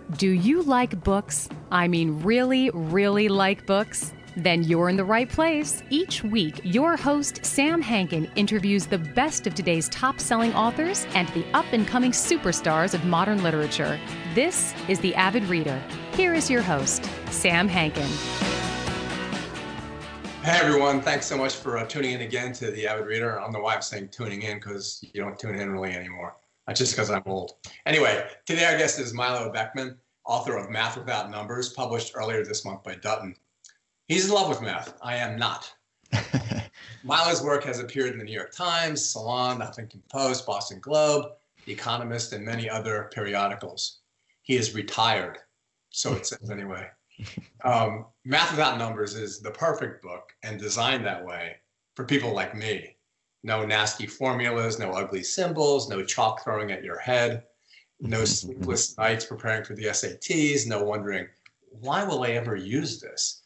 Do you like books? I mean, really, really like books? Then you're in the right place. Each week, your host, Sam Hankin, interviews the best of today's top-selling authors and the up-and-coming superstars of modern literature. This is The Avid Reader. Here is your host, Sam Hankin. Hey everyone, thanks so much for tuning in again to The Avid Reader. I don't know why I'm saying tuning in, because you don't tune in really anymore. That's just because I'm old. Anyway, today our guest is Milo Beckman, author of Math Without Numbers, published earlier this month by Dutton. He's in love with math. I am not. Milo's work has appeared in the New York Times, Salon, The Huffington Post, Boston Globe, The Economist, and many other periodicals. He is retired, so it says anyway. Math Without Numbers is the perfect book and designed that way for people like me. No nasty formulas, no ugly symbols, no chalk throwing at your head, no sleepless nights preparing for the SATs, no wondering, why will I ever use this?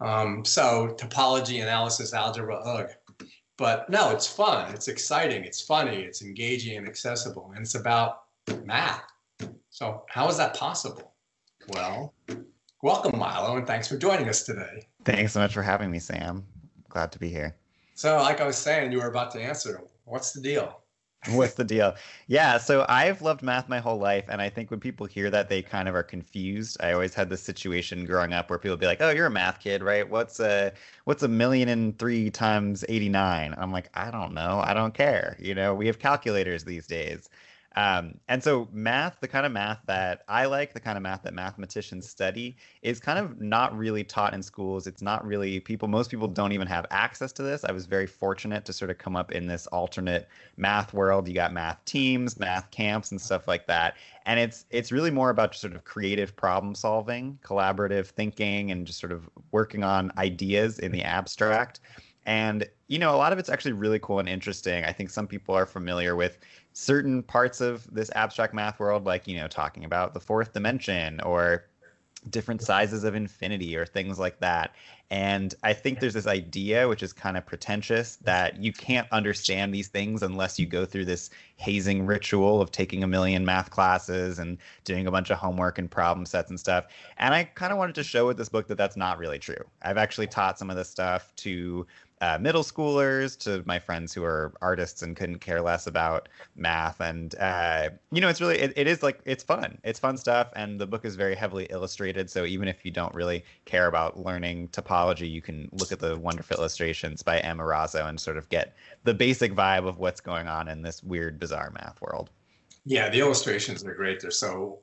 So topology, analysis, algebra, ugh. But no, it's fun, it's exciting, it's funny, it's engaging and accessible, and it's about math. So how is that possible? Well, welcome, Milo, and thanks for joining us today. Thanks so much for having me, Sam. Glad to be here. So like I was saying, you were about to answer, what's the deal? What's the deal? Yeah, so I've loved math my whole life, and I think when people hear that, they kind of are confused. I always had this situation growing up where people would be like, "Oh, you're a math kid, right? What's a million and three times 89?" I'm like, I don't know. I don't care. You know, we have calculators these days. And so math, the kind of math that I like, the kind of math that mathematicians study, is kind of not really taught in schools. It's not really most people don't even have access to this. I was very fortunate to sort of come up in this alternate math world. You got math teams, math camps, and stuff like that. And it's really more about just sort of creative problem solving, collaborative thinking, and just sort of working on ideas in the abstract. And, you know, a lot of it's actually really cool and interesting. I think some people are familiar with certain parts of this abstract math world, like, you know, talking about the fourth dimension or different sizes of infinity or things like that. And I think there's this idea, which is kind of pretentious, that you can't understand these things unless you go through this hazing ritual of taking a million math classes and doing a bunch of homework and problem sets and stuff. And I kind of wanted to show with this book that that's not really true. I've actually taught some of this stuff to middle schoolers, to my friends who are artists and couldn't care less about math. And, you know, it's really, it is like, it's fun. It's fun stuff. And the book is very heavily illustrated. So even if you don't really care about learning topology, you can look at the wonderful illustrations by Emma Razzo and sort of get the basic vibe of what's going on in this weird, bizarre math world. Yeah, the illustrations are great. They're so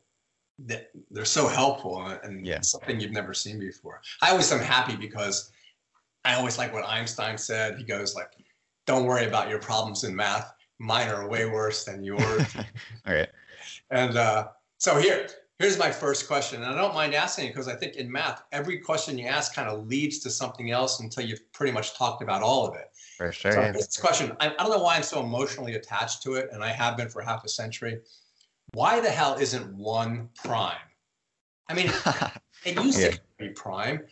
helpful and Yeah. Something you've never seen before. I always am happy because I always like what Einstein said. He goes like, don't worry about your problems in math. Mine are way worse than yours. All right. And so here's my first question. And I don't mind asking it because I think in math, every question you ask kind of leads to something else until you've pretty much talked about all of it. For sure. So Yeah. this question, I don't know why I'm so emotionally attached to it, and I have been for half a century. Why the hell isn't one prime? I mean, it used to be prime.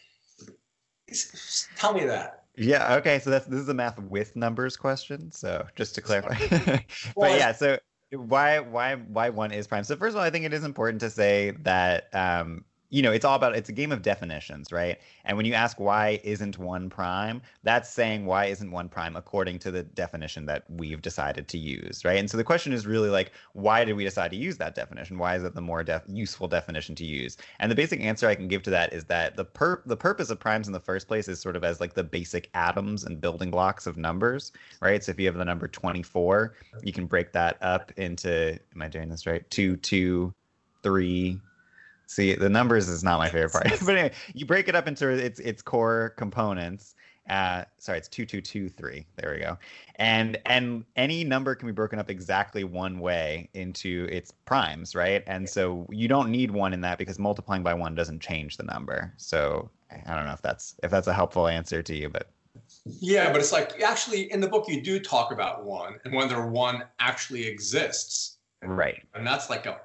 Tell me that. Yeah. Okay. So this is a math with numbers question. So just to clarify, but yeah. So why one is prime? So first of all, I think it is important to say that you know, it's a game of definitions, right? And when you ask why isn't one prime, that's saying why isn't one prime according to the definition that we've decided to use, right? And so the question is really like, why did we decide to use that definition? Why is it the more useful definition to use? And the basic answer I can give to that is that the purpose of primes in the first place is sort of as like the basic atoms and building blocks of numbers, right? So if you have the number 24, you can break that up into, am I doing this right? 2, 2, 3. See, the numbers is not my favorite part. But anyway, you break it up into its core components. Sorry, it's 2, 2, 2, 3. There we go. And any number can be broken up exactly one way into its primes, right? And so you don't need one in that because multiplying by one doesn't change the number. So I don't know if that's a helpful answer to you, but yeah, but it's like actually in the book you do talk about one and whether one actually exists, right? And that's like a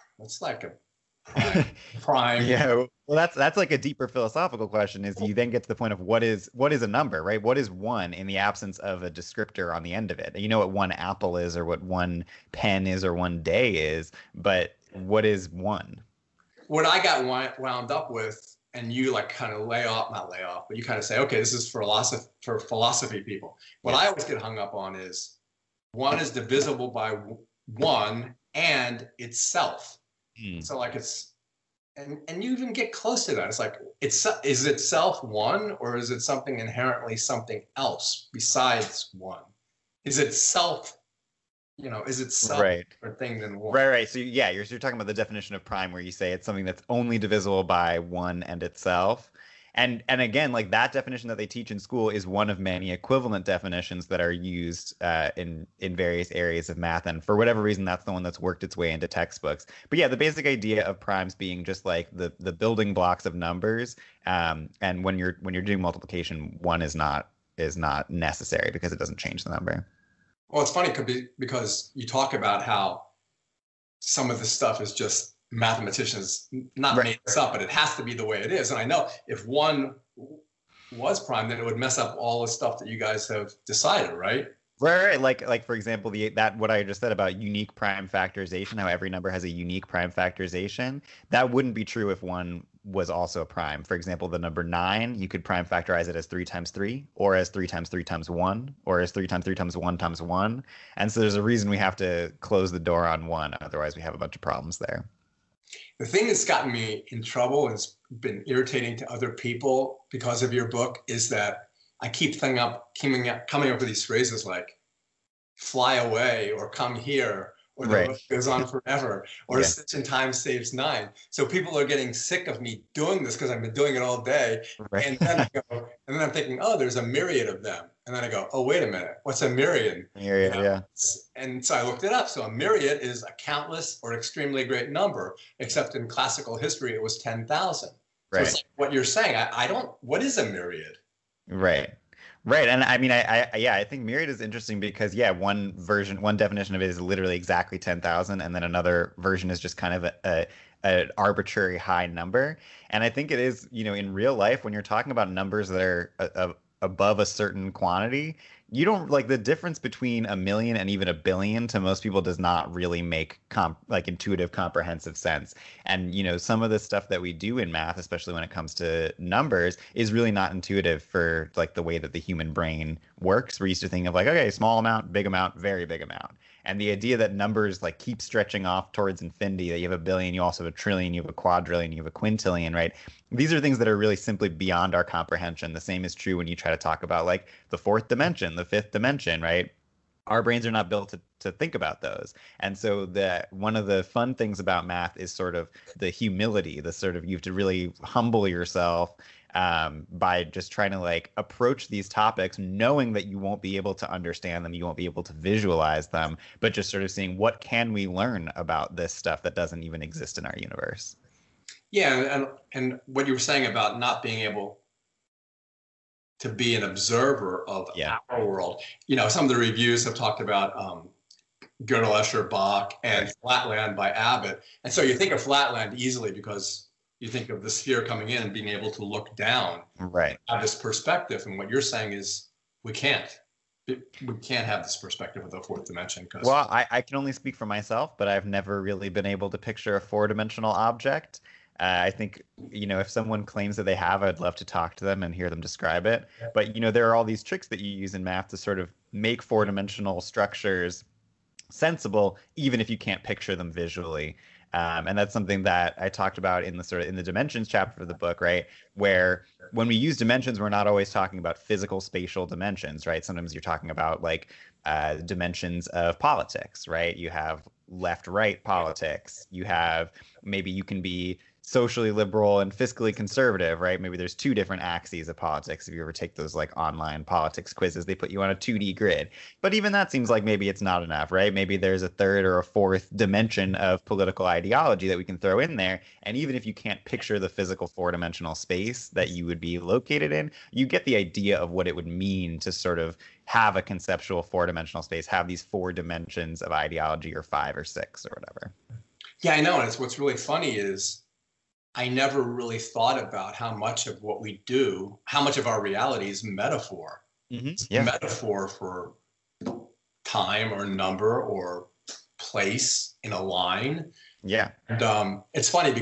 prime. Yeah, well, that's like a deeper philosophical question. Is you then get to the point of what is a number, right? What is one in the absence of a descriptor on the end of it? You know what one apple is, or what one pen is, or one day is, but what is one? what I got wound up with, and you like kind of not lay off, but you kind of say, okay, this is for philosophy people. What I always get hung up on is one is divisible by one and itself. So like and you even get close to that. It's like, is itself one, or is it something inherently something else besides one? Is it self, is it self Right. or thing than one? Right. So yeah, you're talking about the definition of prime where you say it's something that's only divisible by one and itself. And again, like that definition that they teach in school is one of many equivalent definitions that are used in various areas of math. And for whatever reason, that's the one that's worked its way into textbooks. But yeah, the basic idea of primes being just like the building blocks of numbers. And when you're doing multiplication, one is not necessary because it doesn't change the number. Well, it's funny because you talk about how some of this stuff is just mathematicians not made this up, but it has to be the way it is. And I know if one was prime, then it would mess up all the stuff that you guys have decided, right? Right. Like for example, what I just said about unique prime factorization, how every number has a unique prime factorization, that wouldn't be true if one was also a prime. For example, the number 9, you could prime factorize it as 3 times 3, or as 3 times 3 times 1, or as 3 times 3 times 1 times 1. And so there's a reason we have to close the door on 1, otherwise we have a bunch of problems there. The thing that's gotten me in trouble and has been irritating to other people because of your book is that I keep coming up with these phrases like fly away or come here or the book goes on forever or such in time saves 9. So people are getting sick of me doing this because I've been doing it all day. And then I'm thinking, oh, there's a myriad of them. And then I go, oh, wait a minute, what's a myriad? Myriad, yeah. And so I looked it up. So a myriad is a countless or extremely great number, except in classical history, it was 10,000. So it's like what you're saying. What is a myriad? Right. And I mean, I think myriad is interesting because, one definition of it is literally exactly 10,000. And then another version is just kind of an arbitrary high number. And I think it is, in real life, when you're talking about numbers that are above a certain quantity, you don't like the difference between a million and even a billion to most people does not really make intuitive comprehensive sense. And some of the stuff that we do in math, especially when it comes to numbers, is really not intuitive for like the way that the human brain works. We're used to think of like, okay, small amount, big amount, very big amount. And the idea that numbers like keep stretching off towards infinity, that you have a billion, you also have a trillion, you have a quadrillion, you have a quintillion, right? These are things that are really simply beyond our comprehension. The same is true when you try to talk about like the fourth dimension, the fifth dimension, right? Our brains are not built to think about those. And so one of the fun things about math is sort of the humility, the sort of you have to really humble yourself by just trying to like approach these topics, knowing that you won't be able to understand them, you won't be able to visualize them, but just sort of seeing what can we learn about this stuff that doesn't even exist in our universe. Yeah, and what you were saying about not being able to be an observer of our world. Some of the reviews have talked about Gödel, Escher, Bach, and Flatland by Abbott. And so you think of Flatland easily because you think of the sphere coming in and being able to look down, have this perspective. And what you're saying is we can't have this perspective of the fourth dimension. Well, I can only speak for myself, but I've never really been able to picture a four-dimensional object. I think, if someone claims that they have, I'd love to talk to them and hear them describe it. But, there are all these tricks that you use in math to sort of make four-dimensional structures sensible, even if you can't picture them visually. And that's something that I talked about in the dimensions chapter of the book, right? Where when we use dimensions, we're not always talking about physical spatial dimensions, right? Sometimes you're talking about like dimensions of politics, right? You have left-right politics. Maybe you can be socially liberal and fiscally conservative, right? Maybe there's two different axes of politics. If you ever take those like online politics quizzes, they put you on a 2D grid. But even that seems like maybe it's not enough, right? Maybe there's a third or a fourth dimension of political ideology that we can throw in there. And even if you can't picture the physical four-dimensional space that you would be located in, you get the idea of what it would mean to sort of have a conceptual four-dimensional space, have these 4 dimensions of ideology or 5 or 6 or whatever. Yeah, I know. And what's really funny is I never really thought about how much of what we do, how much of our reality is metaphor. Metaphor for time or number or place in a line. Yeah. And it's funny because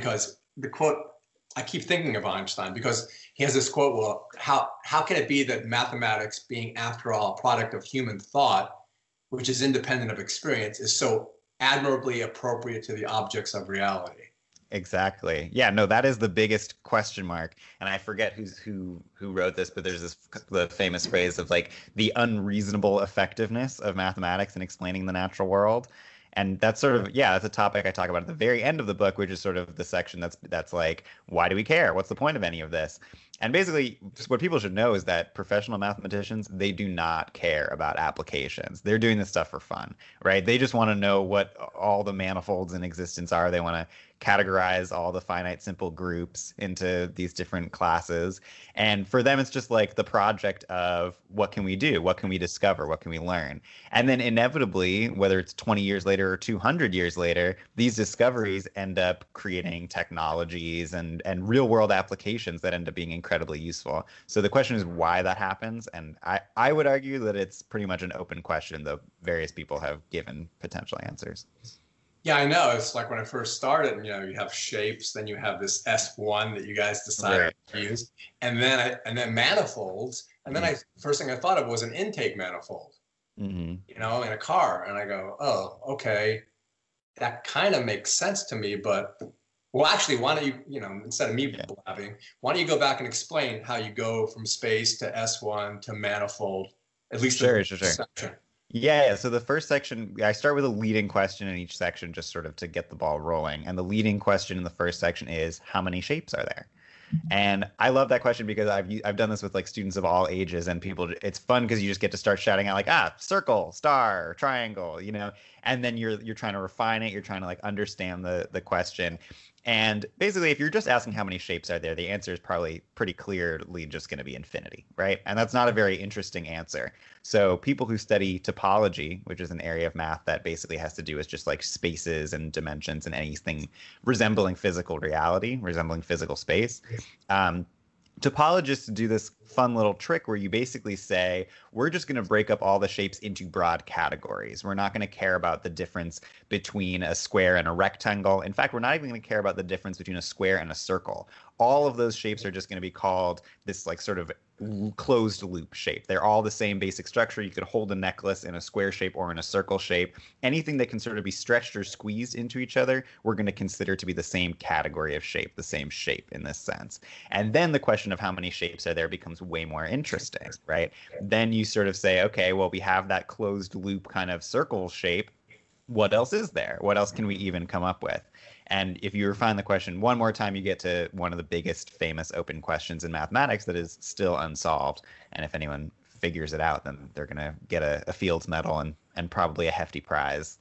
the quote, I keep thinking of Einstein because he has this quote, well, how can it be that mathematics, being after all a product of human thought, which is independent of experience, is so admirably appropriate to the objects of reality? Exactly. Yeah, no, that is the biggest question mark. And I forget who wrote this, but there's the famous phrase of like the unreasonable effectiveness of mathematics in explaining the natural world. And that's sort of, yeah, that's a topic I talk about at the very end of the book, which is sort of the section that's like, why do we care? What's the point of any of this? And basically, just what people should know is that professional mathematicians, they do not care about applications. They're doing this stuff for fun, right? They just want to know what all the manifolds in existence are. They want to categorize all the finite simple groups into these different classes. And for them, it's just like the project of what can we do? What can we discover? What can we learn? And then inevitably, whether it's 20 years later or 200 years later, these discoveries end up creating technologies and real world applications that end up being incredibly useful. So the question is why that happens. And I would argue that it's pretty much an open question, though various people have given potential answers. Yeah, I know. It's like when I first started, you know, you have shapes, then you have this S1 that you guys decided to use, and then manifolds, and then first thing I thought of was an intake manifold, you know, in a car, and I go, oh, okay, that kind of makes sense to me, but well, actually, why don't you know, instead of me blabbing, why don't you go back and explain how you go from space to S1 to manifold, at least sure. section. Yeah, so the first section, I start with a leading question in each section just sort of to get the ball rolling. And the leading question in the first section is, how many shapes are there? And I love that question because I've done this with like students of all ages, and people, it's fun because you just get to start shouting out like, circle, star, triangle, you know, and then you're trying to refine it, you're trying to like understand the question. And basically, if you're just asking how many shapes are there, the answer is probably pretty clearly just going to be infinity, right? And that's not a very interesting answer. So people who study topology, which is an area of math that basically has to do with just like spaces and dimensions and anything resembling physical reality, resembling physical space, topologists do this fun little trick where you basically say, we're just going to break up all the shapes into broad categories. We're not going to care about the difference between a square and a rectangle. In fact, we're not even going to care about the difference between a square and a circle. All of those shapes are just going to be called this like sort of closed loop shape. They're all the same basic structure. You could hold a necklace in a square shape or in a circle shape. Anything that can sort of be stretched or squeezed into each other, we're going to consider to be the same category of shape, the same shape in this sense. And then the question of how many shapes are there becomes way more interesting, right? Then you sort of say, okay, well, we have that closed loop kind of circle shape. What else is there? What else can we even come up with? And if you refine the question one more time, you get to one of the biggest famous open questions in mathematics that is still unsolved. And if anyone figures it out, then they're going to get a Fields Medal and probably a hefty prize.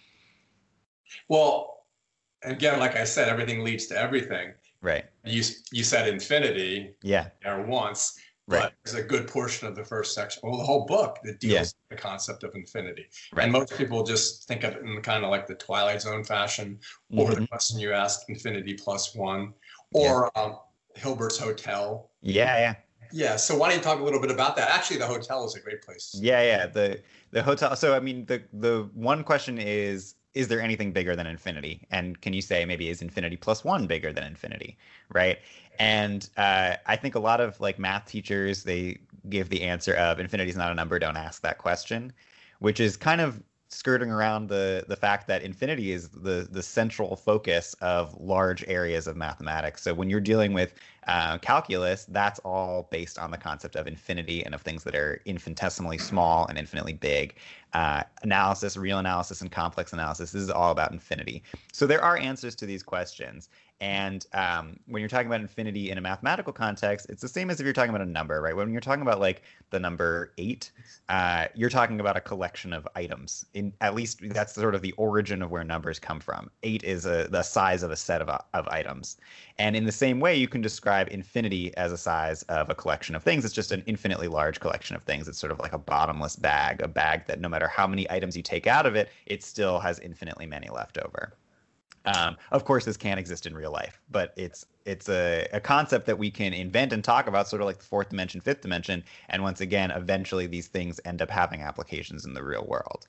Well, again, like I said, everything leads to everything. Right. You said infinity. Yeah. Once. Right. But there's a good portion of the first section, well, the whole book that deals with the concept of infinity. Right. And most people just think of it in kind of like the Twilight Zone fashion, or the question you asked, infinity plus one, or Hilbert's Hotel. Yeah. So why don't you talk a little bit about that? Actually, the hotel is a great place. Yeah. The hotel. So, I mean, the one question is there anything bigger than infinity? And can you say maybe is infinity plus one bigger than infinity, right? And I think a lot of like math teachers, they give the answer of infinity is not a number, don't ask that question, which is kind of skirting around the fact that infinity is the central focus of large areas of mathematics. So when you're dealing with calculus, that's all based on the concept of infinity and of things that are infinitesimally small and infinitely big. Analysis, real analysis, and complex analysis, this is all about infinity. So there are answers to these questions. And when you're talking about infinity in a mathematical context, it's the same as if you're talking about a number, right? When you're talking about like the number 8, you're talking about a collection of items. At least that's sort of the origin of where numbers come from. 8 is the size of a set of items. And in the same way, you can describe infinity as a size of a collection of things. It's just an infinitely large collection of things. It's sort of like a bottomless bag, a bag that no matter how many items you take out of it, it still has infinitely many left over. Of course, this can't exist in real life, but it's a concept that we can invent and talk about, sort of like the fourth dimension, fifth dimension. And once again, eventually these things end up having applications in the real world.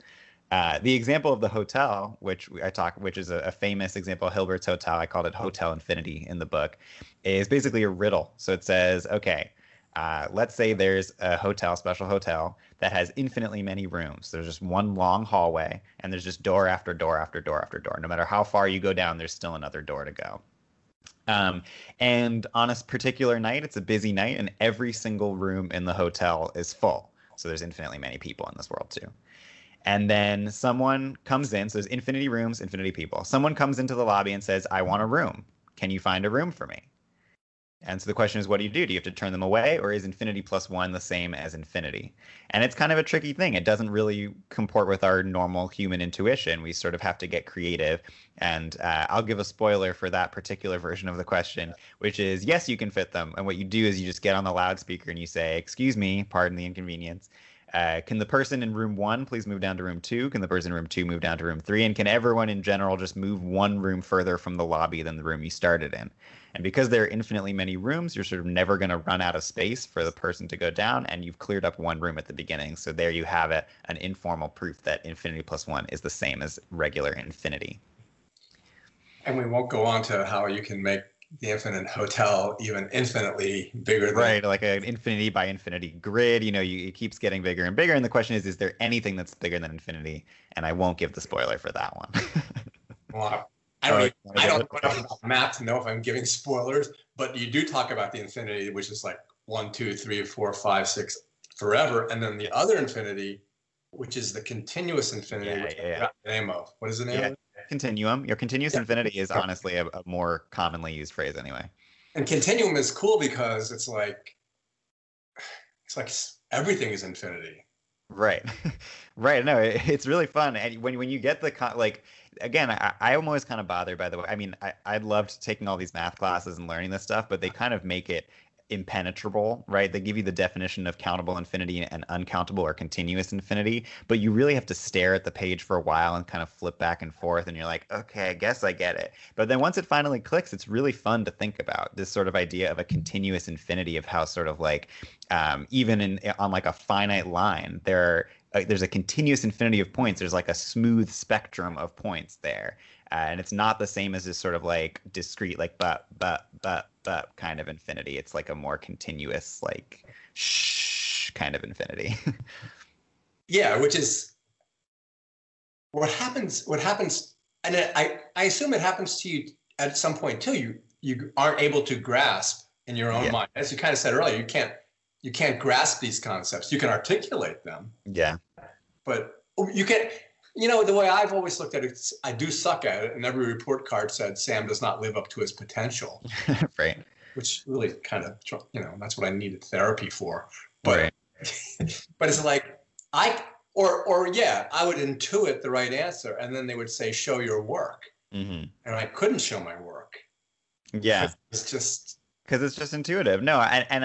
The example of the hotel, which is a famous example, Hilbert's Hotel, I called it Hotel Infinity in the book, is basically a riddle. So it says, okay, let's say there's a special hotel that has infinitely many rooms. There's just one long hallway, and there's just door after door after door after door. No matter how far you go down, there's still another door to go. And on a particular night, it's a busy night, and every single room in the hotel is full. So there's infinitely many people in this world too. And then someone comes in, so there's infinity rooms, infinity people. Someone comes into the lobby and says, I want a room. Can you find a room for me? And so the question is, what do you do? Do you have to turn them away, or is infinity plus one the same as infinity? And it's kind of a tricky thing. It doesn't really comport with our normal human intuition. We sort of have to get creative. And I'll give a spoiler for that particular version of the question, which is, yes, you can fit them. And what you do is you just get on the loudspeaker and you say, excuse me, pardon the inconvenience. Can the person in room 1 please move down to room 2? Can the person in room 2 move down to room 3? And can everyone in general just move one room further from the lobby than the room you started in? And because there are infinitely many rooms, you're sort of never going to run out of space for the person to go down, and you've cleared up one room at the beginning. So there you have it, an informal proof that infinity plus 1 is the same as regular infinity. And we won't go on to how you can make the infinite hotel even infinitely bigger than... Right, like an infinity by infinity grid. It keeps getting bigger and bigger. And the question is there anything that's bigger than infinity? And I won't give the spoiler for that one. Well, I don't know enough about math to know if I'm giving spoilers, but you do talk about the infinity, which is like 1, 2, 3, 4, 5, 6 forever. And then the other infinity, which is the continuous infinity, which I forgot the name of. What is the name of it? Continuum. Your continuous infinity is honestly a more commonly used phrase anyway. And continuum is cool because it's like everything is infinity. Right. Right. No, it's really fun. And when you get again, I'm always kind of bothered by the way. I mean, I loved taking all these math classes and learning this stuff, but they kind of make it impenetrable, right? They give you the definition of countable infinity and uncountable or continuous infinity, but you really have to stare at the page for a while and kind of flip back and forth, and you're like, okay, I guess I get it. But then once it finally clicks, it's really fun to think about this sort of idea of a continuous infinity, of how sort of like even on like a finite line, there's a continuous infinity of points. There's like a smooth spectrum of points there. And it's not the same as this sort of like discrete, like but kind of infinity. It's like a more continuous, like shh kind of infinity. Yeah, which is what happens. And I assume it happens to you at some point too. You aren't able to grasp in your own mind, as you kind of said earlier. You can't grasp these concepts. You can articulate them. Yeah, but you can. The way I've always looked at it, I do suck at it, and every report card said Sam does not live up to his potential. Right. Which really kind of, that's what I needed therapy for. But, but it's like I would intuit the right answer, and then they would say, "Show your work," and I couldn't show my work. Yeah, it's just. Because it's just intuitive. No, and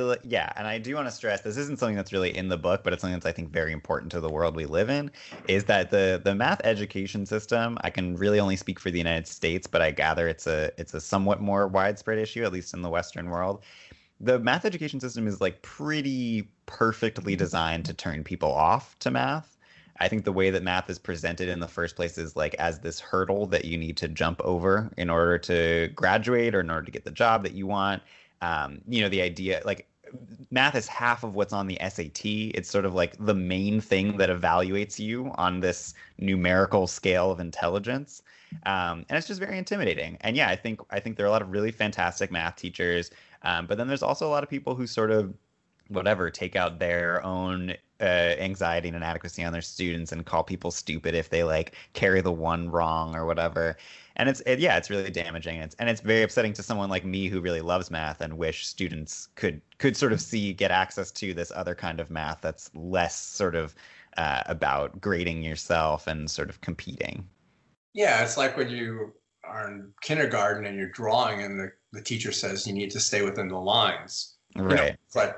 I do want to stress, this isn't something that's really in the book, but it's something that's, I think, very important to the world we live in, is that the math education system, I can really only speak for the United States, but I gather it's a somewhat more widespread issue, at least in the Western world. The math education system is like pretty perfectly designed to turn people off to math. I think the way that math is presented in the first place is like as this hurdle that you need to jump over in order to graduate or in order to get the job that you want. The idea, like, math is half of what's on the SAT. It's sort of like the main thing that evaluates you on this numerical scale of intelligence. And it's just very intimidating. And yeah, I think there are a lot of really fantastic math teachers. But then there's also a lot of people who sort of take out their own anxiety and inadequacy on their students and call people stupid if they like carry the one wrong or whatever. And it's really damaging. And it's very upsetting to someone like me who really loves math and wish students could sort of get access to this other kind of math that's less sort of about grading yourself and sort of competing. Yeah, it's like when you are in kindergarten and you're drawing and the teacher says you need to stay within the lines. Right. It's like,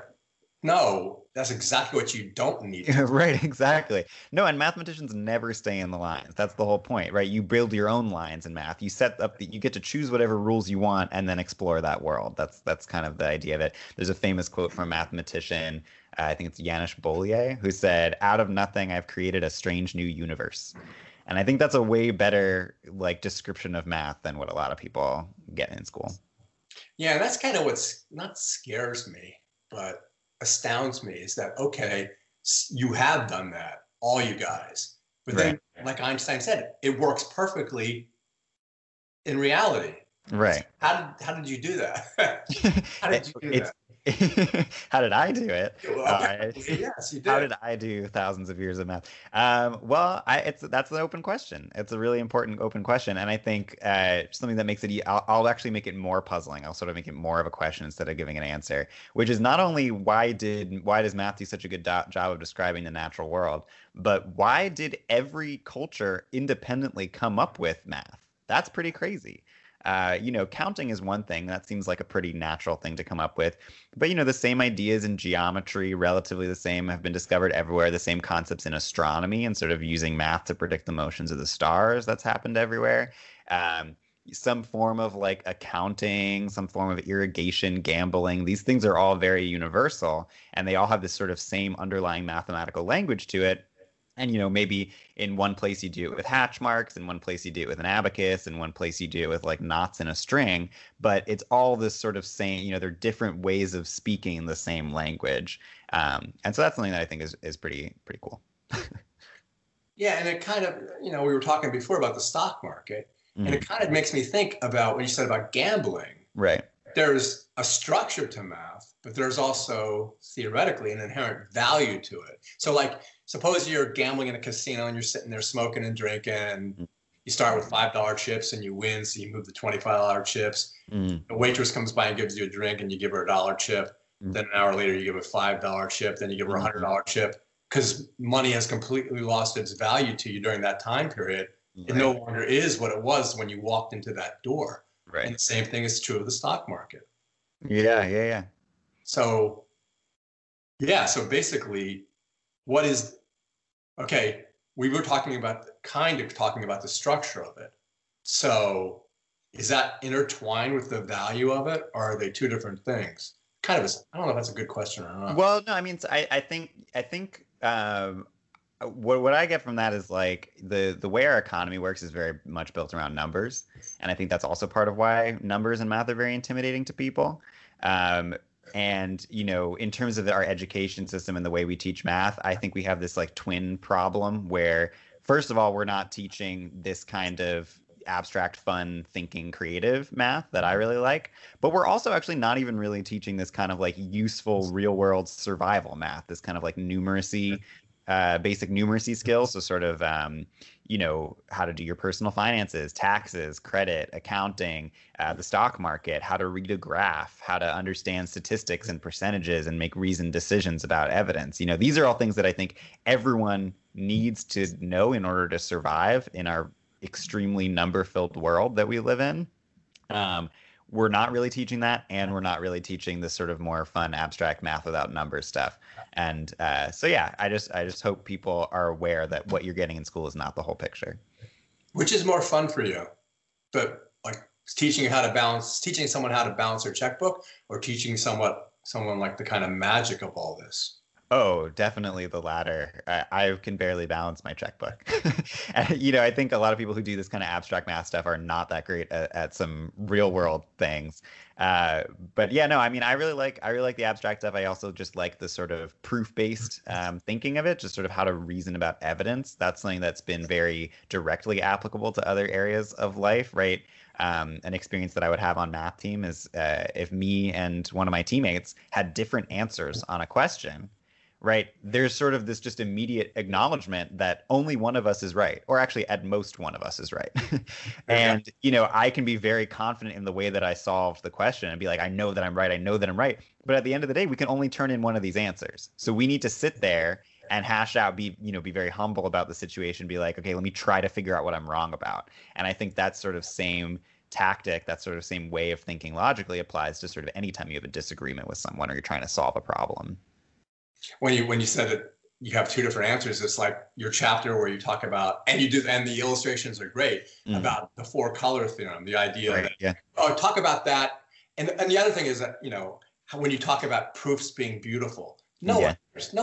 no, that's exactly what you don't need. Right, exactly. No, and mathematicians never stay in the lines. That's the whole point, right? You build your own lines in math. You set up you get to choose whatever rules you want and then explore that world. That's kind of the idea of it. There's a famous quote from a mathematician I think it's Janusz Bollier, who said, "Out of nothing, I've created a strange new universe." And I think that's a way better like description of math than what a lot of people get in school. Yeah, and that's kind of what's not scares me, but astounds me is that, okay, you have done that, all you guys. But then, like Einstein said, it works perfectly in reality. Right. How did you do that? How did you do that? How did I do it? Well, yes, you did. How did I do thousands of years of math? Well, that's an open question. It's a really important open question, and I think something that makes it. I'll actually make it more puzzling. I'll sort of make it more of a question instead of giving an answer, which is not only why does math do such a good job of describing the natural world, but why did every culture independently come up with math? That's pretty crazy. Counting is one thing that seems like a pretty natural thing to come up with. But, the same ideas in geometry, relatively the same, have been discovered everywhere. The same concepts in astronomy and sort of using math to predict the motions of the stars, that's happened everywhere. Some form of like accounting, some form of irrigation, gambling. These things are all very universal, and they all have this sort of same underlying mathematical language to it. And, maybe in one place you do it with hatch marks, in one place you do it with an abacus, in one place you do it with like knots in a string. But it's all this sort of same, they're different ways of speaking the same language. And so that's something that I think is pretty cool. Yeah, and it kind of, we were talking before about the stock market, and it kind of makes me think about what you said about gambling. Right. There's a structure to math, but there's also theoretically an inherent value to it. So like, suppose you're gambling in a casino and you're sitting there smoking and drinking, and you start with $5 chips and you win, so you move the $25 chips. The waitress comes by and gives you a drink, and you give her a $1 chip. Then an hour later, you give a $5 chip. Then you give her a $100 chip, because money has completely lost its value to you during that time period. Right. It no longer is what it was when you walked into that door. Right. And the same thing is true of the stock market. Yeah. So basically, we were talking about the structure of it. So is that intertwined with the value of it, or are they two different things? I don't know if that's a good question or not. Well, no, I mean, I think what I get from that is like the way our economy works is very much built around numbers. And I think that's also part of why numbers and math are very intimidating to people. And, in terms of our education system and the way we teach math, I think we have this like twin problem where, first of all, we're not teaching this kind of abstract, fun, thinking, creative math that I really like. But we're also actually not even really teaching this kind of like useful real world survival math, this kind of like numeracy, basic numeracy skills. So sort of, how to do your personal finances, taxes, credit, accounting, the stock market, how to read a graph, how to understand statistics and percentages and make reasoned decisions about evidence. These are all things that I think everyone needs to know in order to survive in our extremely number-filled world that we live in. We're not really teaching that, and we're not really teaching this sort of more fun, abstract math without numbers stuff. And I just hope people are aware that what you're getting in school is not the whole picture. Which is more fun for you? But like teaching someone how to balance their checkbook, or teaching someone like the kind of magic of all this? Oh, definitely the latter. I can barely balance my checkbook. And, I think a lot of people who do this kind of abstract math stuff are not that great at some real world things. But yeah, no, I mean, I really like the abstract stuff. I also just like the sort of proof-based thinking of it, just sort of how to reason about evidence. That's something that's been very directly applicable to other areas of life, right? An experience that I would have on math team is if me and one of my teammates had different answers on a question, right? There's sort of this just immediate acknowledgement that only one of us is right, or actually at most one of us is right. And, I can be very confident in the way that I solved the question and be like, I know that I'm right. I know that I'm right. But at the end of the day, we can only turn in one of these answers. So we need to sit there and hash out, be very humble about the situation, be like, okay, let me try to figure out what I'm wrong about. And I think that sort of same tactic, that sort of same way of thinking logically applies to sort of anytime you have a disagreement with someone or you're trying to solve a problem. When you said that you have two different answers, it's like your chapter where you talk about, and the illustrations are great, about the 4-color theorem, the idea talk about that. And the other thing is that, when you talk about proofs being beautiful, No Yeah.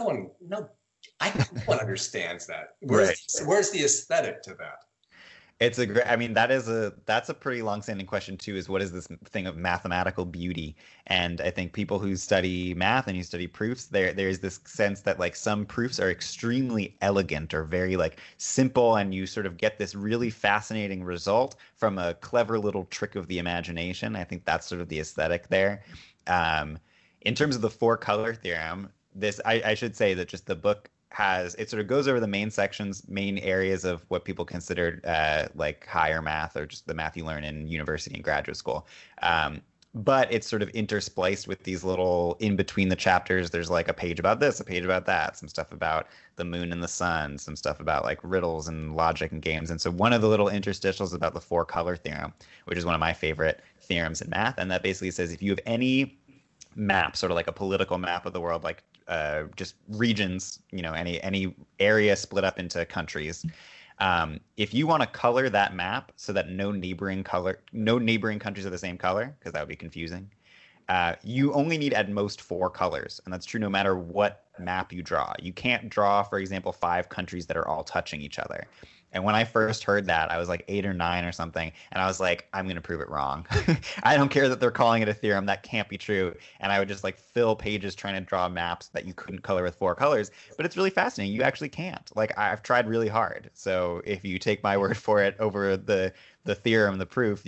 one understands that. Right. Where's the aesthetic to that? It's a great, I mean, that's a pretty long-standing question too, is what is this thing of mathematical beauty? And I think people who study math and you study proofs, there's this sense that like some proofs are extremely elegant or very like simple, and you sort of get this really fascinating result from a clever little trick of the imagination. I think that's sort of the aesthetic there. In terms of the four color theorem, I should say that just the book it sort of goes over the main areas of what people consider like higher math or just the math you learn in university and graduate school. But it's sort of interspliced with these little in between the chapters. There's like a page about this, a page about that, some stuff about the moon and the sun, some stuff about like riddles and logic and games. And so one of the little interstitials about the four color theorem, which is one of my favorite theorems in math. And that basically says if you have any map, sort of like a political map of the world, like just regions, any area split up into countries. If you want to color that map so that no neighboring countries are the same color, because that would be confusing, you only need at most four colors, and that's true no matter what map you draw. You can't draw, for example, 5 countries that are all touching each other. And when I first heard that, I was like 8 or 9 or something, and I was like, I'm going to prove it wrong. I don't care that they're calling it a theorem. That can't be true. And I would just like fill pages trying to draw maps that you couldn't color with 4 colors. But it's really fascinating. You actually can't. Like, I've tried really hard. So if you take my word for it over the theorem, the proof,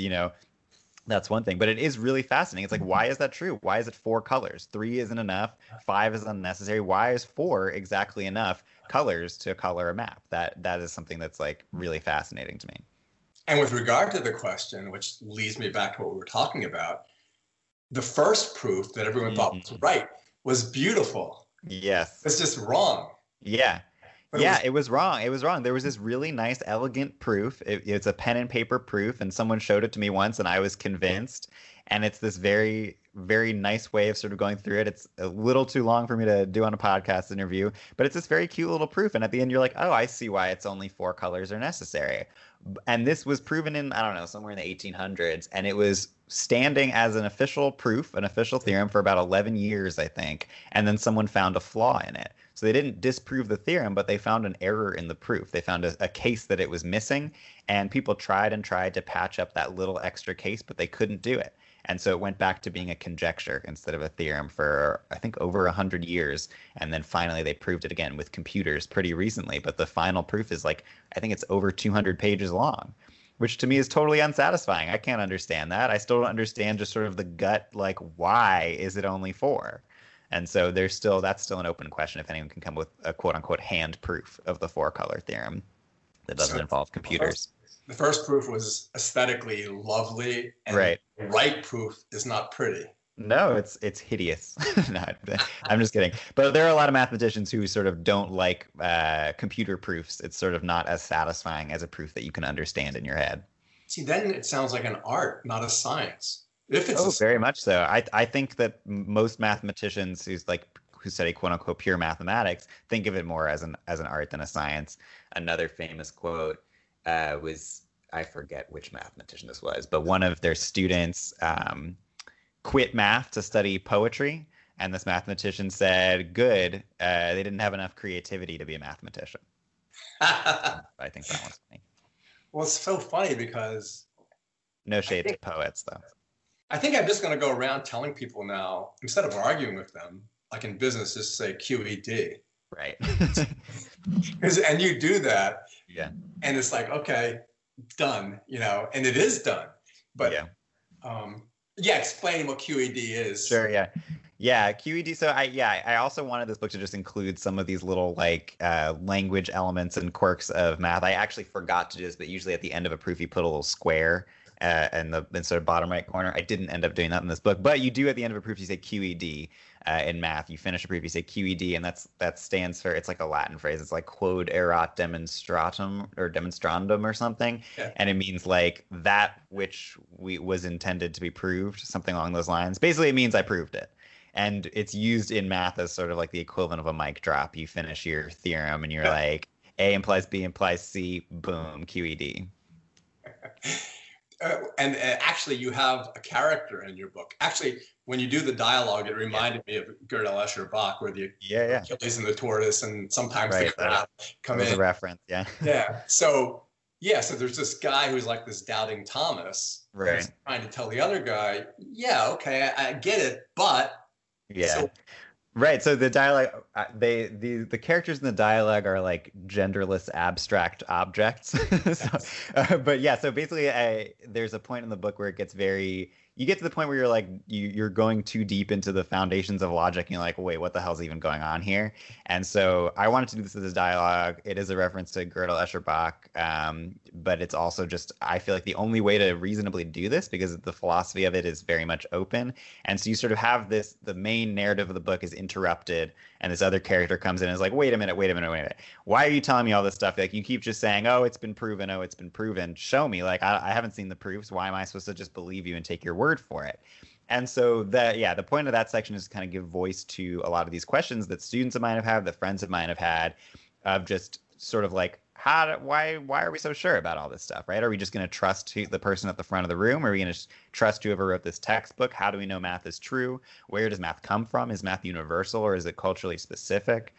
that's one thing. But it is really fascinating. It's like, why is that true? Why is it 4 colors? 3 isn't enough. 5 is unnecessary. Why is 4 exactly enough colors to color a map? That is something that's like really fascinating to me. And with regard to the question, which leads me back to what we were talking about, the first proof that everyone thought was right was beautiful. Yes. It's just wrong. Yeah. It was wrong. It was wrong. There was this really nice, elegant proof. It's a pen and paper proof, and someone showed it to me once, and I was convinced. And it's this very, very nice way of sort of going through it. It's a little too long for me to do on a podcast interview, but it's this very cute little proof. And at the end, you're like, oh, I see why it's only 4 colors are necessary. And this was proven in, I don't know, somewhere in the 1800s, and it was standing as an official proof, an official theorem for about 11 years, I think. And then someone found a flaw in it. So they didn't disprove the theorem, but they found an error in the proof. They found a case that it was missing, and people tried and tried to patch up that little extra case, but they couldn't do it. And so it went back to being a conjecture instead of a theorem for, I think, over 100 years. And then finally they proved it again with computers pretty recently. But the final proof is like, I think it's over 200 pages long, which to me is totally unsatisfying. I can't understand that. I still don't understand just sort of the gut, like, why is it only 4? And so that's still an open question if anyone can come with a quote unquote hand proof of the 4 color theorem that doesn't involve computers. The first proof was aesthetically lovely, and right. The right proof is not pretty. No, it's hideous. No, I'm just kidding. But there are a lot of mathematicians who sort of don't like computer proofs. It's sort of not as satisfying as a proof that you can understand in your head. See, then it sounds like an art, not a science. If it's very much so. I think that most mathematicians who study quote unquote pure mathematics think of it more as an art than a science. Another famous quote was, I forget which mathematician this was, but one of their students quit math to study poetry, and this mathematician said, "Good, they didn't have enough creativity to be a mathematician." I think that one's funny. Well, it's so funny because no shade to poets, though. I think I'm just going to go around telling people now, instead of arguing with them, like in business, just say QED. Right. And you do that. Yeah. And it's like, okay, done, and it is done. But explain what QED is. Sure, yeah. Yeah, QED. So I also wanted this book to just include some of these little like language elements and quirks of math. I actually forgot to do this, but usually at the end of a proof, you put a little square in the sort of bottom right corner. I didn't end up doing that in this book, but you do at the end of a proof, you say QED in math. You finish a proof, you say QED, and that stands for, it's like a Latin phrase. It's like quod erat demonstratum or demonstrandum or something. Yeah. And it means like that which was intended to be proved, something along those lines. Basically, it means I proved it. And it's used in math as sort of like the equivalent of a mic drop. You finish your theorem and you're like, A implies B implies C, boom, QED. Actually, you have a character in your book. Actually, when you do the dialogue, it reminded me of Gödel Escher Bach, where the Achilles and the tortoise, and sometimes the crowd come in. That was a reference, yeah. Yeah. So there's this guy who's like this doubting Thomas, right? Trying to tell the other guy, yeah, okay, I get it, but yeah. Right. So the dialogue, the characters in the dialogue are like genderless abstract objects. But yeah, so basically, there's a point in the book where it gets you get to the point where you're like, you're going too deep into the foundations of logic, and you're like, wait, what the hell's even going on here? And so I wanted to do this as a dialogue. It is a reference to Gödel Escher Bach, but it's also just, I feel like the only way to reasonably do this, because the philosophy of it is very much open. And so you sort of have the main narrative of the book is interrupted, and this other character comes in and is like, wait a minute. Why are you telling me all this stuff? Like, you keep just saying, oh, it's been proven. Show me. Like, I haven't seen the proofs. Why am I supposed to just believe you and take your word for it? And so the point of that section is to kind of give voice to a lot of these questions that students of mine have had, that friends of mine have had, of just sort of like, why are we so sure about all this stuff, right? Are we just going to trust the person at the front of the room? Are we going to trust whoever wrote this textbook? How do we know math is true? Where does math come from? Is math universal, or is it culturally specific?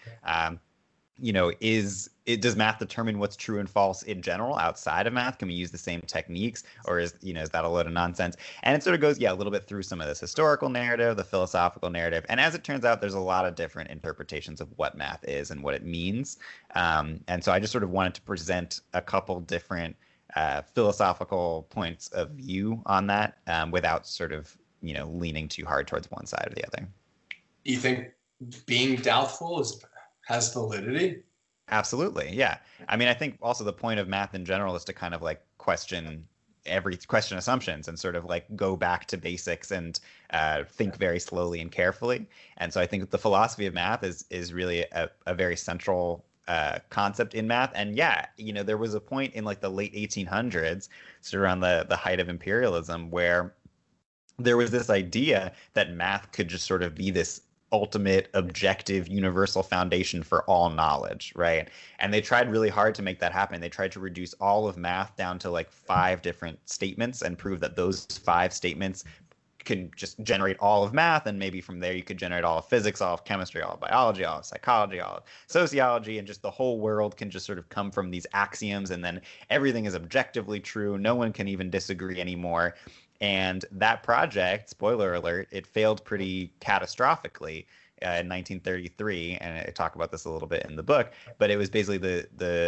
Does math determine what's true and false in general outside of math? Can we use the same techniques, or is that a load of nonsense? And it sort of goes, a little bit through some of this historical narrative, the philosophical narrative. And as it turns out, there's a lot of different interpretations of what math is and what it means. And so I just sort of wanted to present a couple different philosophical points of view on that, without sort of, leaning too hard towards one side or the other. Do you think being doubtful has validity? Absolutely, yeah. I mean, I think also the point of math in general is to kind of like question assumptions and sort of like go back to basics and think very slowly and carefully. And so I think the philosophy of math is really a very central concept in math. And there was a point in like the late 1800s, sort of around the height of imperialism, where there was this idea that math could just sort of be this ultimate objective universal foundation for all knowledge, right? And they tried really hard to make that happen. They tried to reduce all of math down to like 5 different statements and prove that those 5 statements can just generate all of math, and maybe from there you could generate all of physics, all of chemistry, all of biology, all of psychology, all of sociology, and just the whole world can just sort of come from these axioms, and then everything is objectively true. No one can even disagree anymore. And that project, spoiler alert, it failed pretty catastrophically in 1933, and I talk about this a little bit in the book. But it was basically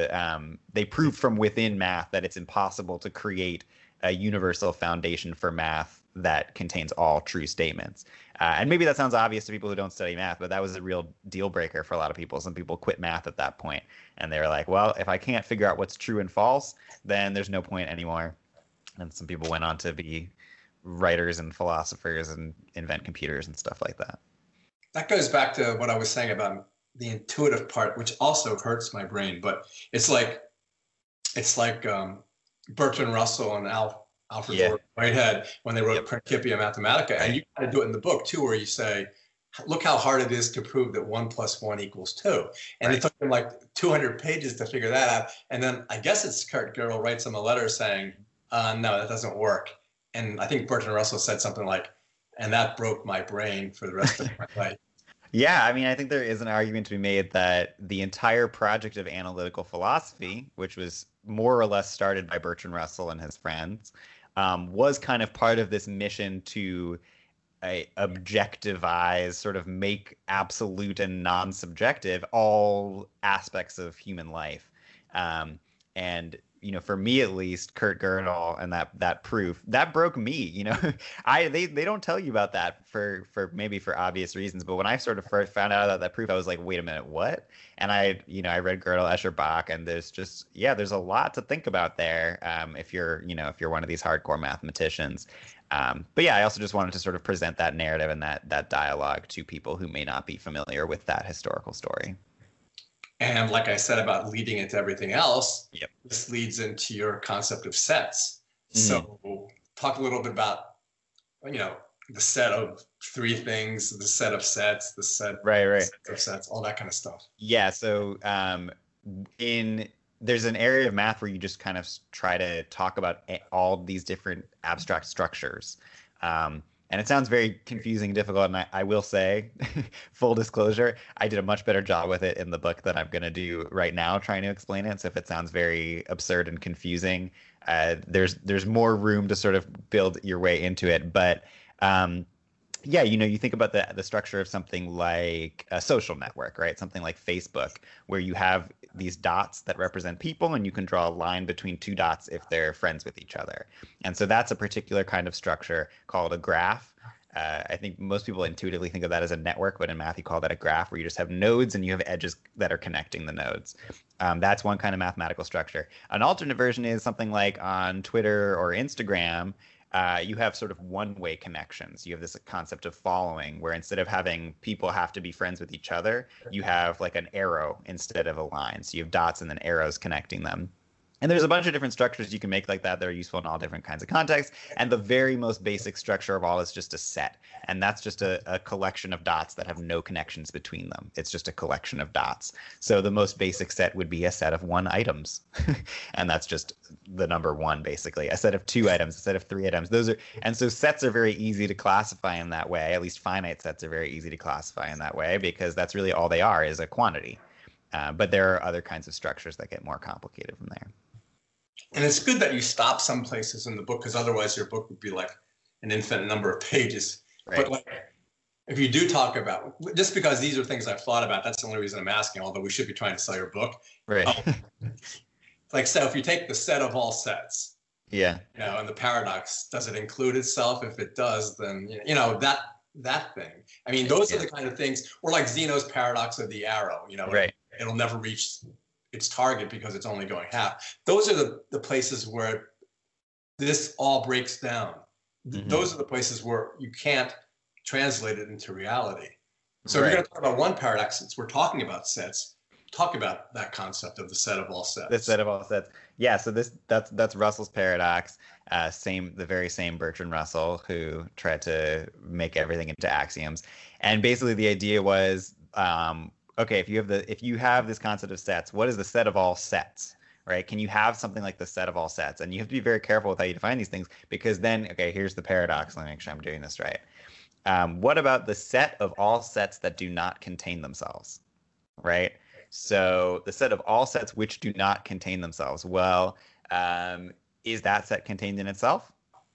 they proved from within math that it's impossible to create a universal foundation for math that contains all true statements. And maybe that sounds obvious to people who don't study math, but that was a real deal breaker for a lot of people. Some people quit math at that point, and they were like, well, if I can't figure out what's true and false, then there's no point anymore. And some people went on to be writers and philosophers and invent computers and stuff like that. That goes back to what I was saying about the intuitive part, which also hurts my brain. But it's like Bertrand Russell and Alfred Lord Whitehead when they wrote Principia Mathematica, and you kind of do it in the book too, where you say, look how hard it is to prove that 1 + 1 = 2. And it took them like 200 pages to figure that out. And then I guess it's Kurt Gödel writes them a letter saying, no, that doesn't work. And I think Bertrand Russell said something like, and that broke my brain for the rest of my life. Yeah, I mean, I think there is an argument to be made that the entire project of analytical philosophy, which was more or less started by Bertrand Russell and his friends, was kind of part of this mission to objectivize, sort of make absolute and non-subjective all aspects of human life. And for me at least, Kurt Gödel and that proof that broke me. They don't tell you about that for maybe for obvious reasons, but when I sort of first found out about that proof, I was like, wait a minute, what? And I read Gödel, Escher, Bach, and there's just there's a lot to think about there. If you're one of these hardcore mathematicians. But I also just wanted to sort of present that narrative and that dialogue to people who may not be familiar with that historical story. And like I said about leading into everything else, this leads into your concept of sets. Mm-hmm. So talk a little bit about, the set of 3 things, the set of sets, the set, right. set of sets, all that kind of stuff. Yeah. So in there's an area of math where you just kind of try to talk about all these different abstract structures. And it sounds very confusing and difficult. And I will say, full disclosure, I did a much better job with it in the book than I'm going to do right now trying to explain it. So if it sounds very absurd and confusing, there's more room to sort of build your way into it. But yeah, you think about the structure of something like a social network, right? Something like Facebook, where you have these dots that represent people, and you can draw a line between two dots if they're friends with each other. And so that's a particular kind of structure called a graph. I think most people intuitively think of that as a network, but in math you call that a graph, where you just have nodes and you have edges that are connecting the nodes. That's one kind of mathematical structure. An alternate version is something like on Twitter or Instagram. You have sort of one-way connections. You have this concept of following, where instead of having people have to be friends with each other, you have like an arrow instead of a line. So you have dots and then arrows connecting them. And there's a bunch of different structures you can make like that that are useful in all different kinds of contexts. And the very most basic structure of all is just a set. And that's just a collection of dots that have no connections between them. It's just a collection of dots. So the most basic set would be a set of 1 items. And that's just the number 1, basically. A set of 2 items, a set of 3 items. And so sets are very easy to classify in that way. At least finite sets are very easy to classify in that way, because that's really all they are, is a quantity. But there are other kinds of structures that get more complicated from there. And it's good that you stop some places in the book, because otherwise your book would be like an infinite number of pages. Right. But like, if you do talk about, just because these are things I've thought about, that's the only reason I'm asking, although we should be trying to sell your book. Right. Like, so if you take the set of all sets, yeah, and the paradox, does it include itself? If it does, then, that thing. I mean, those are the kind of things, or like Zeno's paradox of the arrow, right. It'll never reach its target because it's only going half. Those are the places where this all breaks down. Mm-hmm. Those are the places where you can't translate it into reality. So if you're going to talk about one paradox, since we're talking about sets, talk about that concept of the set of all sets. The set of all sets. Yeah, so that's Russell's paradox. The very same Bertrand Russell, who tried to make everything into axioms. And basically the idea was, okay, if you have this concept of sets, what is the set of all sets, right? Can you have something like the set of all sets? And you have to be very careful with how you define these things, because then, okay, here's the paradox. Let me make sure I'm doing this right. What about the set of all sets that do not contain themselves, right? So the set of all sets which do not contain themselves. Well, is that set contained in itself?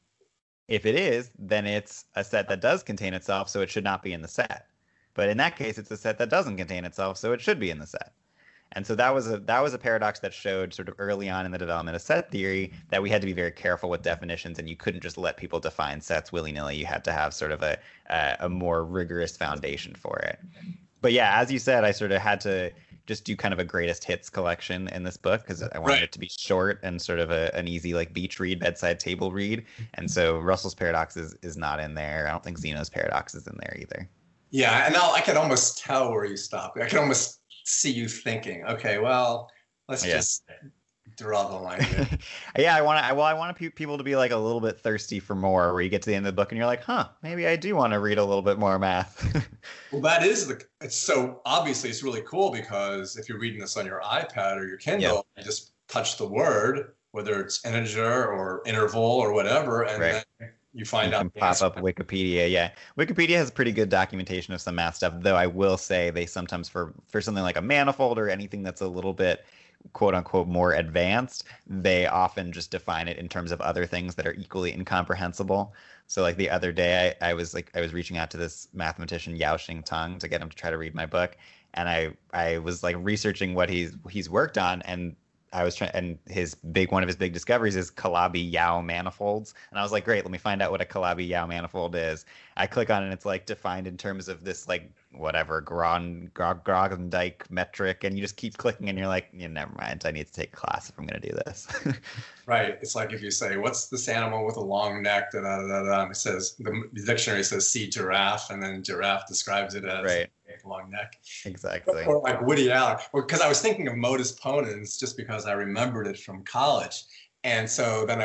If it is, then it's a set that does contain itself, so it should not be in the set. But in that case, it's a set that doesn't contain itself, so it should be in the set. And so that was a paradox that showed sort of early on in the development of set theory that we had to be very careful with definitions, and you couldn't just let people define sets willy-nilly. You had to have sort of a more rigorous foundation for it. But yeah, as you said, I sort of had to just do kind of a greatest hits collection in this book, because I wanted it to be short and sort of an easy like beach read, bedside table read. And so Russell's paradox is not in there. I don't think Zeno's paradox is in there either. Yeah, and now I can almost tell where you stop. I can almost see you thinking, okay, well, let's just draw the line here. Yeah, I want people to be like a little bit thirsty for more, where you get to the end of the book and you're like, maybe I do want to read a little bit more math. Well, it's so obviously it's really cool, because if you're reading this on your iPad or your Kindle, you just touch the word, whether it's integer or interval or whatever, and then you find out. Pop up Wikipedia. Yeah, Wikipedia has pretty good documentation of some math stuff, though I will say they sometimes, for something like a manifold or anything that's a little bit quote unquote more advanced, they often just define it in terms of other things that are equally incomprehensible. So like the other day, I was reaching out to this mathematician Yao-Xing Tang to get him to try to read my book, and I was like researching what he's worked on, and I was trying, and one of his big discoveries is Calabi-Yau manifolds. And I was like, great, let me find out what a Calabi-Yau manifold is. I click on it, and it's like defined in terms of this like whatever Grothendieck metric, and you just keep clicking, and you're like, never mind, I need to take a class if I'm going to do this. Right. It's like if you say, what's this animal with a long neck? Da, da, da, da, and it says, the dictionary says see giraffe, and then giraffe describes it as a long neck. Exactly. Or like Woody Allen. Because I was thinking of modus ponens just because I remembered it from college. And so then I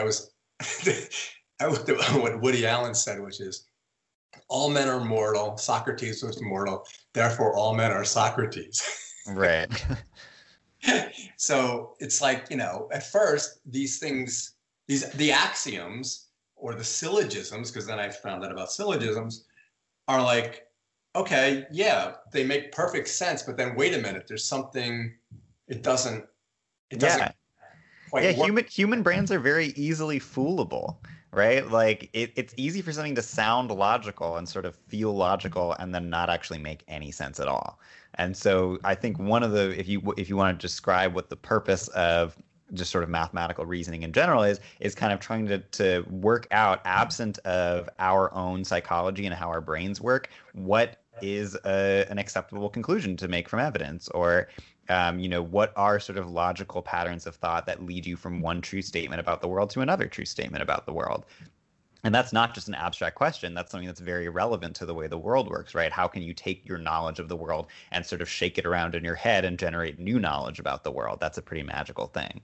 looked at what Woody Allen said, which is, all men are mortal. Socrates was mortal. Therefore, all men are Socrates. Right. So it's like, at first these things, the axioms or the syllogisms, because then I found out about syllogisms, are like, okay, yeah, they make perfect sense, but then wait a minute, there's something, it doesn't Yeah. Yeah, quite work. human brains are very easily foolable, right? Like it's easy for something to sound logical and sort of feel logical and then not actually make any sense at all. And so I think one of the if you want to describe what the purpose of just sort of mathematical reasoning in general is kind of trying to work out, absent of our own psychology and how our brains work, what is an acceptable conclusion to make from evidence, or what are sort of logical patterns of thought that lead you from one true statement about the world to another true statement about the world. And that's not just an abstract question. That's something that's very relevant to the way the world works, right? How can you take your knowledge of the world and sort of shake it around in your head and generate new knowledge about the world? That's a pretty magical thing.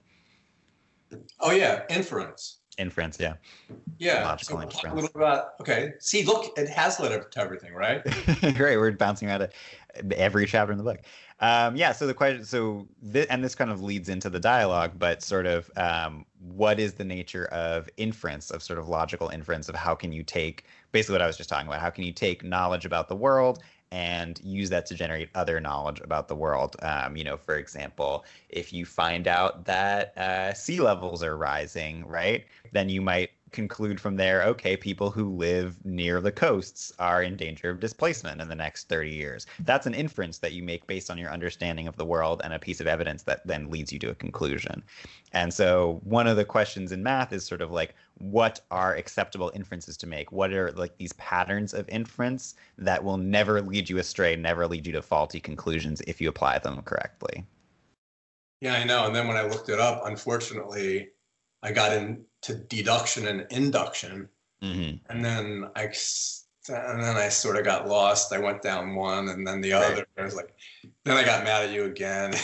Oh yeah, inference. Inference, yeah. Yeah. Logical So talk a inference. little about, okay. See, look, it has led up to everything, right? Great, we're bouncing around every chapter in the book. Yeah, so the question, and this kind of leads into the dialogue, but sort of what is the nature of inference, of sort of logical inference, of how can you take, basically what I was just talking about, how can you take knowledge about the world and use that to generate other knowledge about the world? For example, if you find out that sea levels are rising, right, then you might conclude from there, okay, people who live near the coasts are in danger of displacement in the next 30 years. That's an inference that you make based on your understanding of the world and a piece of evidence that then leads you to a conclusion. And so one of the questions in math is sort of like, what are acceptable inferences to make? What are like these patterns of inference that will never lead you astray, never lead you to faulty conclusions if you apply them correctly? Yeah, I know. And then when I looked it up, unfortunately, I got into deduction and induction, Mm-hmm. and then I sort of got lost. I went down one and then the Right. other. I was like, then I got mad at you again.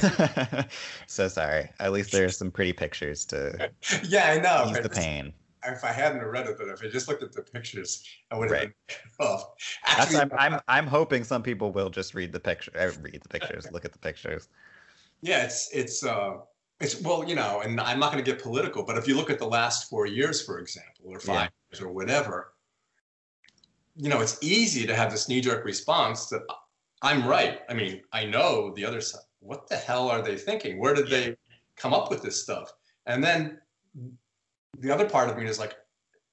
So sorry. At least there's some pretty pictures to Yeah, I know. ease the pain. If I hadn't read it, but if I just looked at the pictures, I would have Right. been off. That's Actually, I'm hoping some people will just read the picture, read the pictures, look at the pictures. yeah, it's well, and I'm not going to get political, but if you look at the last 4 years, for example, or Yeah. 5 years, or whatever, it's easy to have this knee-jerk response that I'm right. I mean, I know the other side. What the hell are they thinking? Where did they come up with this stuff? And then the other part of me is like,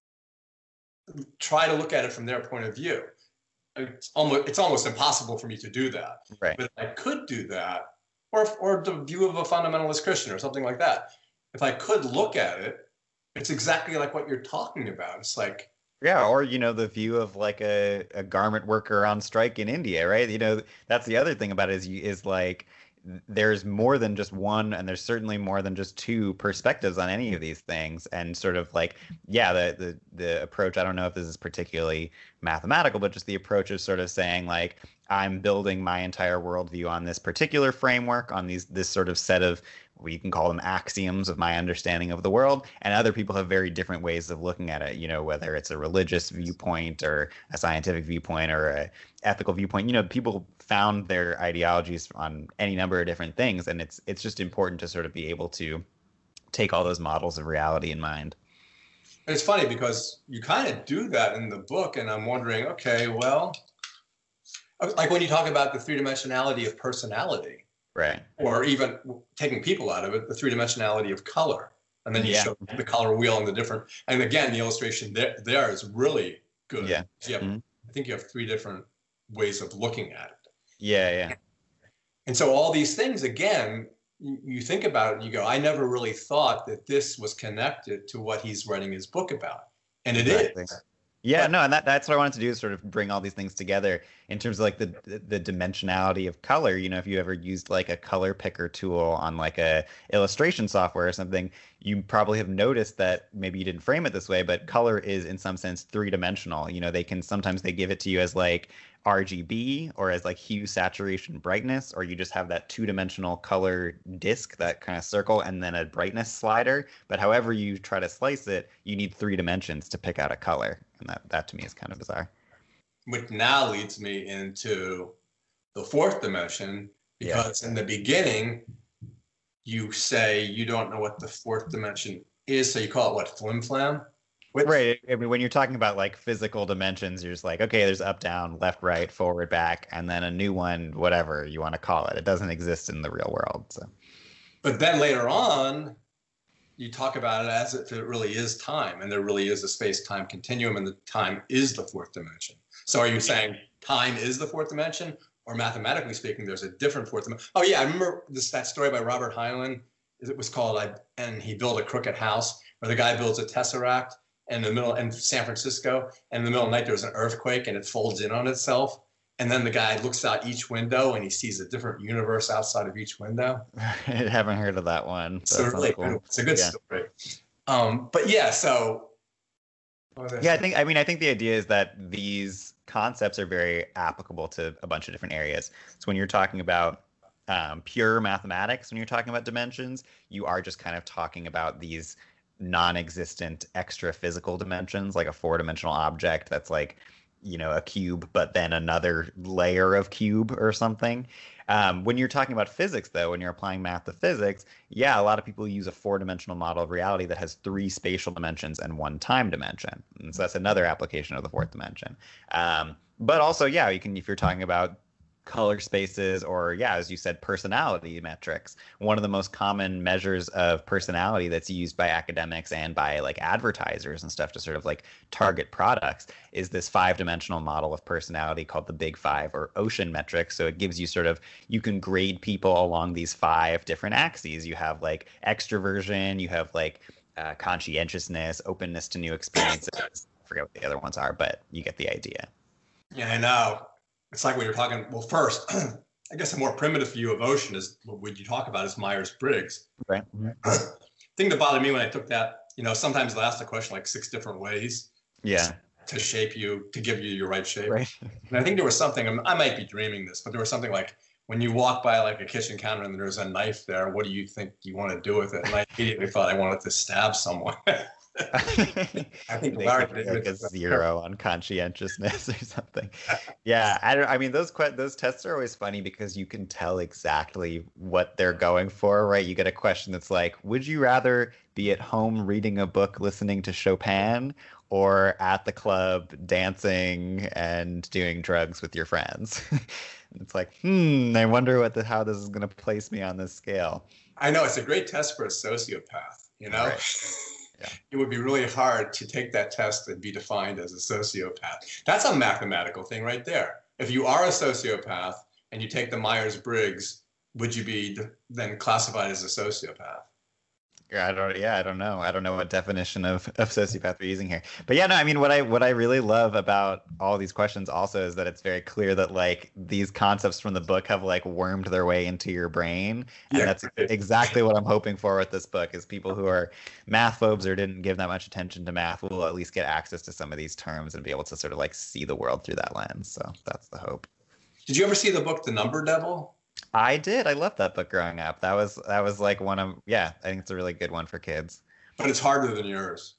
try to look at it from their point of view. It's almost impossible for me to do that. Right. But if I could do that, or the view of a fundamentalist Christian or something like that, if I could look at it, it's exactly like what you're talking about. It's like, Yeah, or the view of like a garment worker on strike in India, right? That's the other thing about it is like there's more than just one, and there's certainly more than just two perspectives on any of these things. And sort of like, yeah, the approach, I don't know if this is particularly mathematical, but just the approach of sort of saying like, I'm building my entire worldview on this particular framework, on this sort of set of, we can call them axioms of my understanding of the world, and other people have very different ways of looking at it, whether it's a religious viewpoint or a scientific viewpoint or a ethical viewpoint. People found their ideologies on any number of different things, and it's just important to sort of be able to take all those models of reality in mind. it's funny because you kind of do that in the book, and I'm wondering, okay, well, like when you talk about the three-dimensionality of personality, Right. or even taking people out of it, the three-dimensionality of color. And then you show the color wheel and the different, and again, the illustration there is really good. Yeah. I think you have three different ways of looking at it. Yeah. And so all these things, again, you think about it and you go, I never really thought that this was connected to what he's writing his book about. And it is. Yeah, no, and that's what I wanted to do, is sort of bring all these things together in terms of like the dimensionality of color. If you ever used like a color picker tool on like a illustration software or something, you probably have noticed that maybe you didn't frame it this way, but color is in some sense three-dimensional. Sometimes they give it to you as like RGB or as like hue, saturation, brightness, or you just have that two-dimensional color disk, that kind of circle, and then a brightness slider. But however you try to slice it, you need 3 dimensions to pick out a color. And that to me is kind of bizarre. Which now leads me into the fourth dimension, because in the beginning, you say you don't know what the fourth dimension is, so you call it what, flim flam? Right. I mean, when you're talking about like physical dimensions, you're just like, okay, there's up, down, left, right, forward, back, and then a new one, whatever you want to call it. It doesn't exist in the real world. So, But then later on, you talk about it as if it really is time, and there really is a space-time continuum, and the time is the fourth dimension. So are you saying time is the fourth dimension, or mathematically speaking, there's a different fourth dimension? Oh yeah, I remember that story by Robert Heinlein. It was called "And He Built a Crooked House," where the guy builds a tesseract in the middle in San Francisco, and in the middle of the night there's an earthquake and it folds in on itself. And then the guy looks out each window and he sees a different universe outside of each window. I haven't heard of that one. So really, cool. It's a good story. But yeah, so yeah, I think the idea is that these concepts are very applicable to a bunch of different areas. So when you're talking about pure mathematics, when you're talking about dimensions, you are just kind of talking about these non-existent extra physical dimensions, like a four-dimensional object that's like, you know, a cube, but then another layer of cube or something. When you're talking about physics, though, when you're applying math to physics, yeah, a lot of people use a four-dimensional model of reality that has three spatial dimensions and one time dimension. And so that's another application of the fourth dimension. But also, yeah, you can, if you're talking about color spaces or, yeah, as you said, personality metrics. One of the most common measures of personality that's used by academics and by like advertisers and stuff to sort of like target products is this five-dimensional model of personality called the Big Five or Ocean metric. So it gives you sort of, you can grade people along these five different axes. You have like extroversion, you have like conscientiousness, openness to new experiences. I forget what the other ones are, but you get the idea. Yeah, I know. It's like when you're talking, well, first, I guess a more primitive view of ocean is what you talk about is Myers-Briggs. Right. The thing that bothered me when I took that, you know, sometimes they'll ask the question like 6 different ways. Yeah. To shape you, to give you your right shape. Right. And I think there was something, I might be dreaming this, but there was something like when you walk by like a kitchen counter and there's a knife there, what do you think you want to do with it? And I immediately thought I wanted to stab someone. I think Larry did like a 0 on conscientiousness or something. Yeah, I mean those tests are always funny because you can tell exactly what they're going for, right? You get a question that's like, would you rather be at home reading a book, listening to Chopin, or at the club dancing and doing drugs with your friends? It's like, I wonder how this is going to place me on this scale. I know, it's a great test for a sociopath, you know? Right. Yeah. It would be really hard to take that test and be defined as a sociopath. That's a mathematical thing right there. If you are a sociopath and you take the Myers-Briggs, would you be then classified as a sociopath? I don't know. I don't know what definition of sociopath we're using here. But yeah, no, I mean, what I really love about all these questions also is that it's very clear that like these concepts from the book have like wormed their way into your brain. And that's exactly what I'm hoping for with this book is people who are math phobes or didn't give that much attention to math will at least get access to some of these terms and be able to sort of like see the world through that lens. So that's the hope. Did you ever see the book The Number Devil? I did. I loved that book growing up. That was like one of, I think it's a really good one for kids. But it's harder than yours.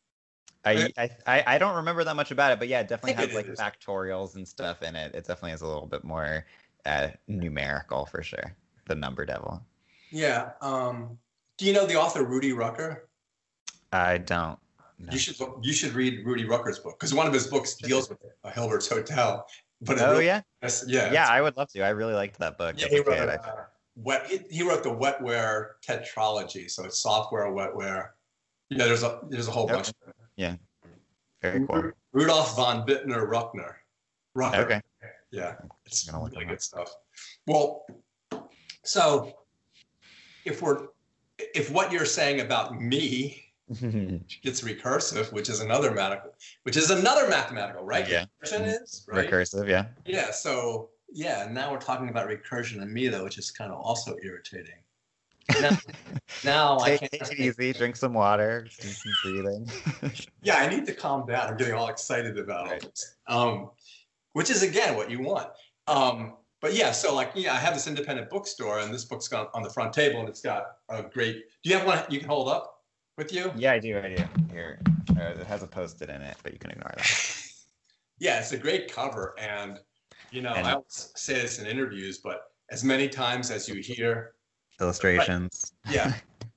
I don't remember that much about it, but yeah, it definitely has like factorials and stuff in it. It definitely is a little bit more numerical for sure. The Number Devil. Yeah. Do you know the author Rudy Rucker? I don't. No. You should read Rudy Rucker's book because one of his books deals with Hilbert's Hotel. But yeah, I would love to. I really liked that book. Yeah, he wrote the wetware tetralogy, so it's software, wetware. Yeah, there's a whole bunch of it. Yeah, very cool. Rudolf von Bittner Rucker. Okay. Yeah, it's really good stuff. Well, so if what you're saying about me gets recursive, which is another mathematical, right? Yeah. Recursion is, right? Recursive, yeah. Yeah. So yeah, now we're talking about recursion and me though, which is kind of also irritating. Now I can't take it easy, drink some water, do some breathing. Yeah, I need to calm down. I'm getting all excited about all this. Which is again what you want. But yeah, so like, I have this independent bookstore and this book's got on the front table and it's got a great, do you have one you can hold up with you? Yeah, I do. Here, it has a Post-it in it, but you can ignore that. Yeah, it's a great cover. And, I always say this in interviews, but as many times as you hear illustrations. Yeah.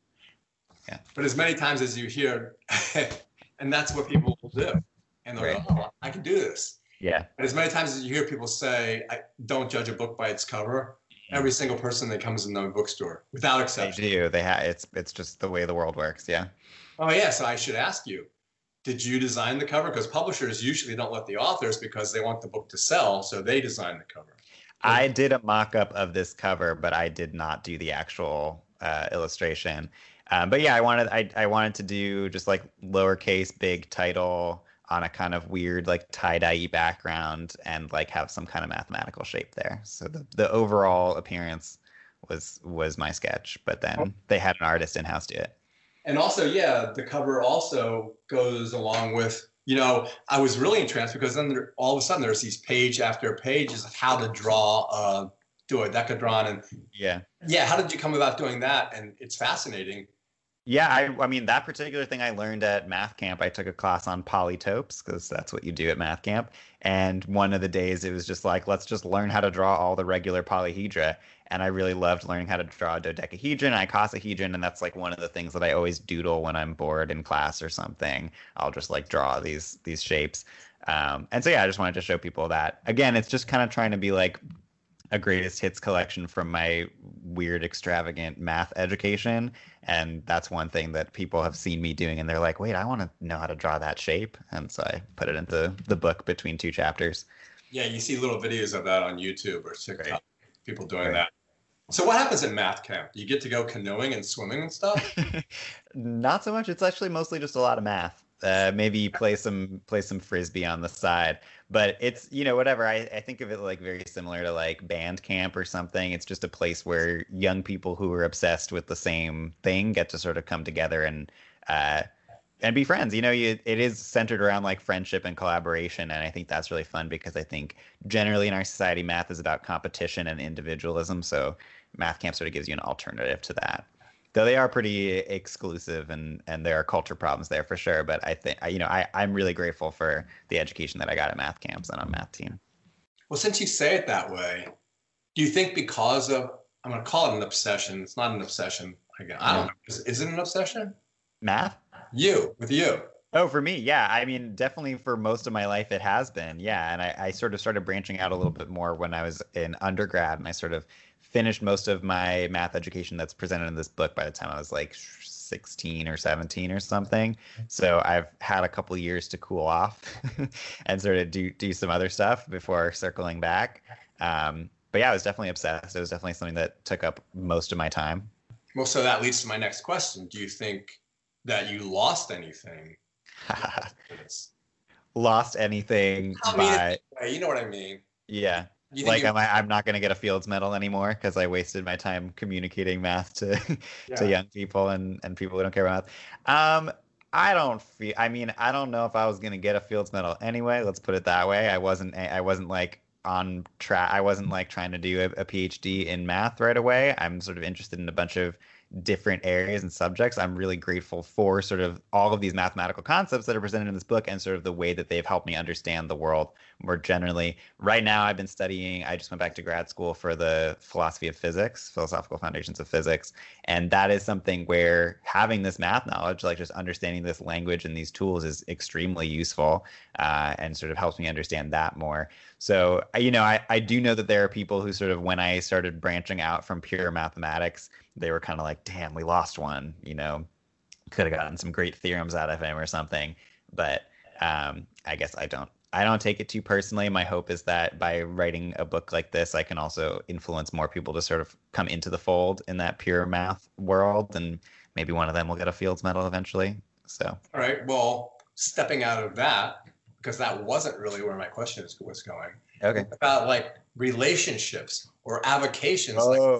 Yeah. But as many times as you hear, and that's what people will do. And they'll Right. go, oh, I can do this. Yeah. But as many times as you hear people say, don't judge a book by its cover, every single person that comes in the bookstore, without They exception. do. It's just the way the world works. Yeah. Oh, yeah. So I should ask you, did you design the cover? Because publishers usually don't let the authors because they want the book to sell. So they design the cover. I did a mock-up of this cover, but I did not do the actual illustration. But yeah, I wanted to do just like lowercase big title on a kind of weird like tie-dye background and like have some kind of mathematical shape there. So the overall appearance was my sketch, but then they had an artist in-house do it. And also, yeah, the cover also goes along with, I was really entranced because then all of a sudden there's these page after pages of how to draw, do a decadron. And yeah, how did you come about doing that? And it's fascinating. Yeah, I mean, that particular thing I learned at math camp. I took a class on polytopes because that's what you do at math camp. And one of the days it was just like, let's just learn how to draw all the regular polyhedra. And I really loved learning how to draw a dodecahedron, icosahedron, and that's like one of the things that I always doodle when I'm bored in class or something. I'll just like draw these shapes. And so yeah, I just wanted to show people that. Again, it's just kind of trying to be like a greatest hits collection from my weird, extravagant math education. And that's one thing that people have seen me doing. And they're like, wait, I want to know how to draw that shape. And so I put it into the book between two chapters. Yeah, you see little videos of that on YouTube or TikTok, Right. People doing that. So what happens at math camp? You get to go canoeing and swimming and stuff? Not so much. It's actually mostly just a lot of math. Maybe play some frisbee on the side, but it's whatever. I think of it like very similar to like band camp or something. It's just a place where young people who are obsessed with the same thing get to sort of come together and be friends. It is centered around like friendship and collaboration, and I think that's really fun because I think generally in our society math is about competition and individualism. So math camp sort of gives you an alternative to that. Though they are pretty exclusive and there are culture problems there for sure. But I think, I'm really grateful for the education that I got at math camps and on math team. Well, since you say it that way, do you think because of, I'm going to call it an obsession. It's not an obsession. I don't know. Is it an obsession? Math? With you. Oh, for me, yeah. I mean, definitely for most of my life, it has been. Yeah. And I sort of started branching out a little bit more when I was in undergrad, and I sort of finished most of my math education that's presented in this book by the time I was like 16 or 17 or something. So I've had a couple years to cool off and sort of do some other stuff before circling back. But yeah, I was definitely obsessed. It was definitely something that took up most of my time. Well, so that leads to my next question. Do you think that you lost anything? Lost anything by... You know what I mean? Yeah. Like, I'm not going to get a Fields Medal anymore because I wasted my time communicating math to young people and people who don't care about math. I don't know if I was going to get a Fields Medal anyway. Let's put it that way. I wasn't like on track. I wasn't like trying to do a PhD in math right away. I'm sort of interested in a bunch of different areas and subjects. I'm really grateful for sort of all of these mathematical concepts that are presented in this book and sort of the way that they've helped me understand the world more generally. Right now, I've been studying, I just went back to grad school for the philosophy of physics, philosophical foundations of physics. And that is something where having this math knowledge, like just understanding this language and these tools is extremely useful and sort of helps me understand that more. So, I do know that there are people who sort of, when I started branching out from pure mathematics, they were kind of like, damn, we lost one, could have gotten some great theorems out of him or something. But I guess I don't take it too personally. My hope is that by writing a book like this, I can also influence more people to sort of come into the fold in that pure math world. And maybe one of them will get a Fields Medal eventually. So. All right. Well, stepping out of that, because that wasn't really where my question was going. Okay. About like relationships or avocations.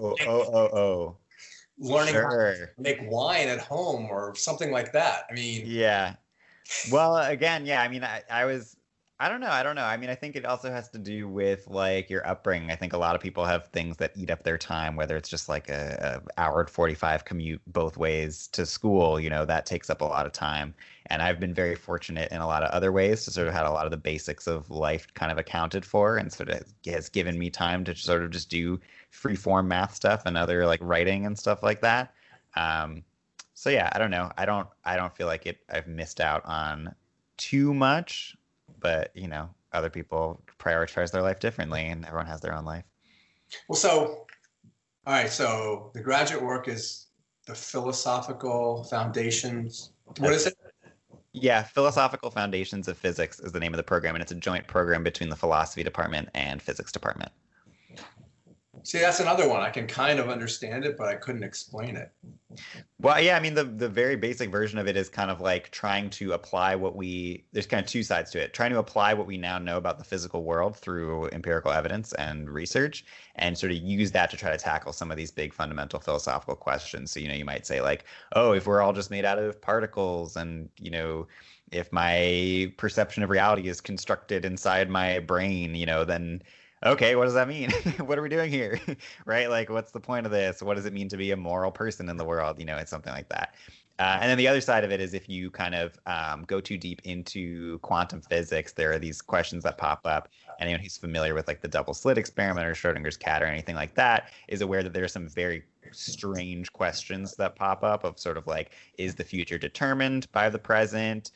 Learning how to make wine at home or something like that. I mean, yeah. Well, again, yeah. I mean, I don't know. I don't know. I mean, I think it also has to do with like your upbringing. I think a lot of people have things that eat up their time, whether it's just like a hour and 45 commute both ways to school, that takes up a lot of time. And I've been very fortunate in a lot of other ways to sort of had a lot of the basics of life kind of accounted for, and sort of has given me time to sort of just do free form math stuff and other like writing and stuff like that. Um, so yeah, I don't know. I don't feel like I've missed out on too much, but other people prioritize their life differently, and everyone has their own life. Well, so, all right. So the graduate work is the philosophical foundations. What is it? Yeah, Philosophical Foundations of Physics is the name of the program, and it's a joint program between the philosophy department and physics department. See, that's another one. I can kind of understand it, but I couldn't explain it. Well, yeah, I mean, the very basic version of it is kind of like trying to apply there's kind of two sides to it. Trying to apply what we now know about the physical world through empirical evidence and research, and sort of use that to try to tackle some of these big fundamental philosophical questions. So, you might say like, oh, if we're all just made out of particles, and, if my perception of reality is constructed inside my brain, then okay, what does that mean? What are we doing here? Right? Like, what's the point of this? What does it mean to be a moral person in the world? It's something like that. And then the other side of it is if you kind of go too deep into quantum physics, there are these questions that pop up. Anyone who's familiar with like the double slit experiment or Schrodinger's cat or anything like that is aware that there are some very strange questions that pop up of sort of like, is the future determined by the present?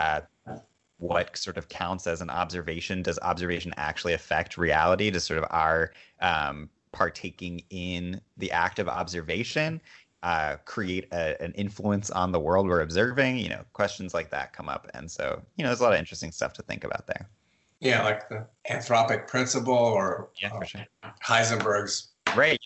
What sort of counts as an observation? Does observation actually affect reality? Does sort of our partaking in the act of observation create an influence on the world we're observing? Questions like that come up. And so, there's a lot of interesting stuff to think about there. Yeah, like the anthropic principle or for sure. Heisenberg's. Right.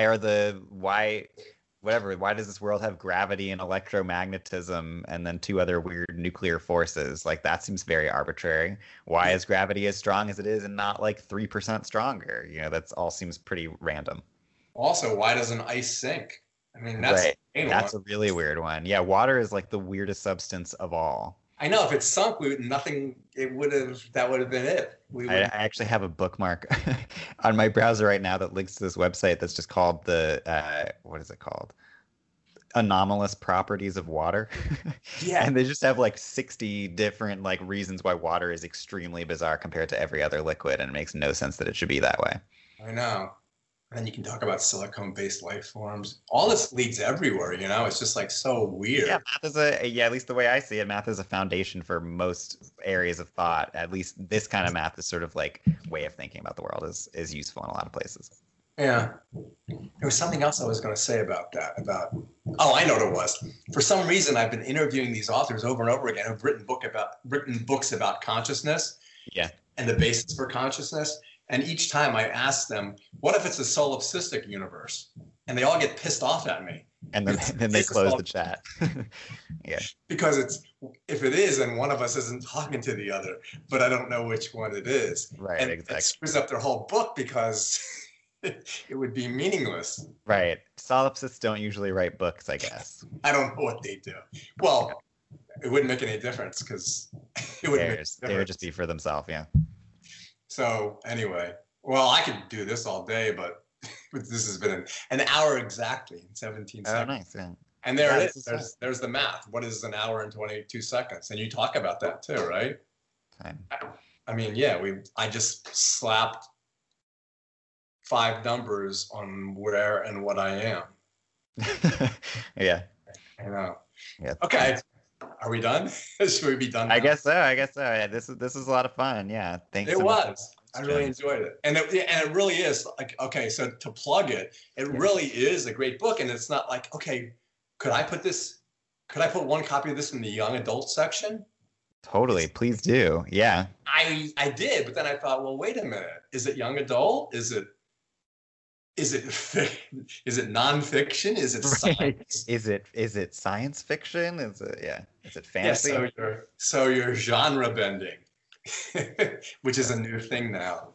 Why does this world have gravity and electromagnetism and then two other weird nuclear forces? Like, that seems very arbitrary. Why is gravity as strong as it is and not like 3% stronger? That's all seems pretty random. Also, why doesn't ice sink? I mean, that's right. That's a really weird one. Yeah, water is like the weirdest substance of all. I know, if it sunk, that would have been it. I actually have a bookmark on my browser right now that links to this website that's just called what is it called? Anomalous Properties of Water. Yeah. And they just have like 60 different like reasons why water is extremely bizarre compared to every other liquid, and it makes no sense that it should be that way. I know. And then you can talk about silicone-based life forms. All this leads everywhere, It's just like so weird. Yeah, math is at least the way I see it, math is a foundation for most areas of thought. At least this kind of math is sort of like way of thinking about the world is useful in a lot of places. Yeah. There was something else I was going to say about that. Oh, I know what it was. For some reason, I've been interviewing these authors over and over again who've written books about consciousness. Yeah. And the basis for consciousness. And each time I ask them, what if it's a solipsistic universe? And they all get pissed off at me. And then they close the chat. Yeah. Because if it is, then one of us isn't talking to the other, but I don't know which one it is. Right, and exactly. It screws up their whole book because it would be meaningless. Right. Solipsists don't usually write books, I guess. I don't know what they do. Well, it wouldn't make any difference because it wouldn't make any difference. They would just be for themselves, yeah. So anyway, well, I could do this all day, but this has been an hour exactly in 17 seconds. Oh, nice, yeah. And there it is. There's the math. What is an hour and 22 seconds? And you talk about that too, right? Fine. I mean, yeah, I just slapped 5 numbers on where and what I am. Yeah. I know. Yeah. Okay. Are we done? Should we be done now? I guess so. Yeah, this is a lot of fun. Yeah. Thanks. It was. I really enjoyed it. And it really is like, okay, so to plug it, really is a great book. And it's not like, okay, could I put one copy of this in the young adult section? Totally. Please do. Yeah. I did, but then I thought, well, wait a minute. Is it young adult? Is it nonfiction? Is it science? Is it science fiction? Is it fantasy? Yeah, so you're genre bending, which is a new thing now.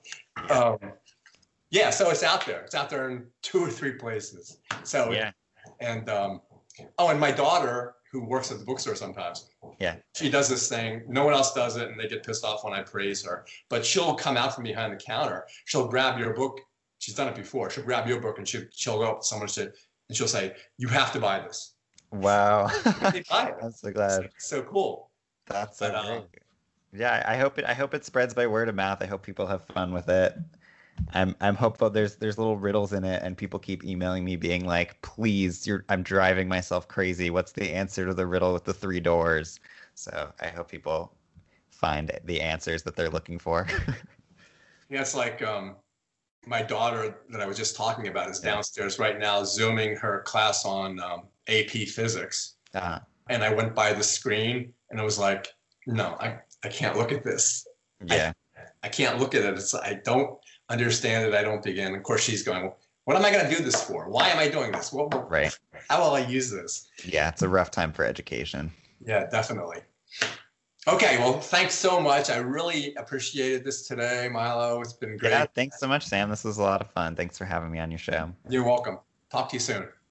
So it's out there. It's out there in 2 or 3 places. So yeah. And and my daughter, who works at the bookstore sometimes. Yeah. She does this thing. No one else does it, and they get pissed off when I praise her. But she'll come out from behind the counter. She'll grab your book. She's done it before. She'll grab your book, and she'll go up to someone and she'll say, "You have to buy this." Wow. They buy it. I'm so glad. It's so cool. That's so great. Yeah, I hope it spreads by word of mouth. I hope people have fun with it. I'm hopeful there's little riddles in it, and people keep emailing me being like, please, I'm driving myself crazy. What's the answer to the riddle with the 3 doors? So I hope people find the answers that they're looking for. Yeah, it's like my daughter that I was just talking about is downstairs right now Zooming her class on AP Physics. Uh-huh. And I went by the screen and I was like, no, I can't look at this. Yeah. I can't look at it. I don't understand it. I don't begin. Of course, she's going, what am I going to do this for? Why am I doing this? Right. How will I use this? Yeah, it's a rough time for education. Yeah, definitely. Okay, well, thanks so much. I really appreciated this today, Milo. It's been great. Yeah, thanks so much, Sam. This was a lot of fun. Thanks for having me on your show. You're welcome. Talk to you soon.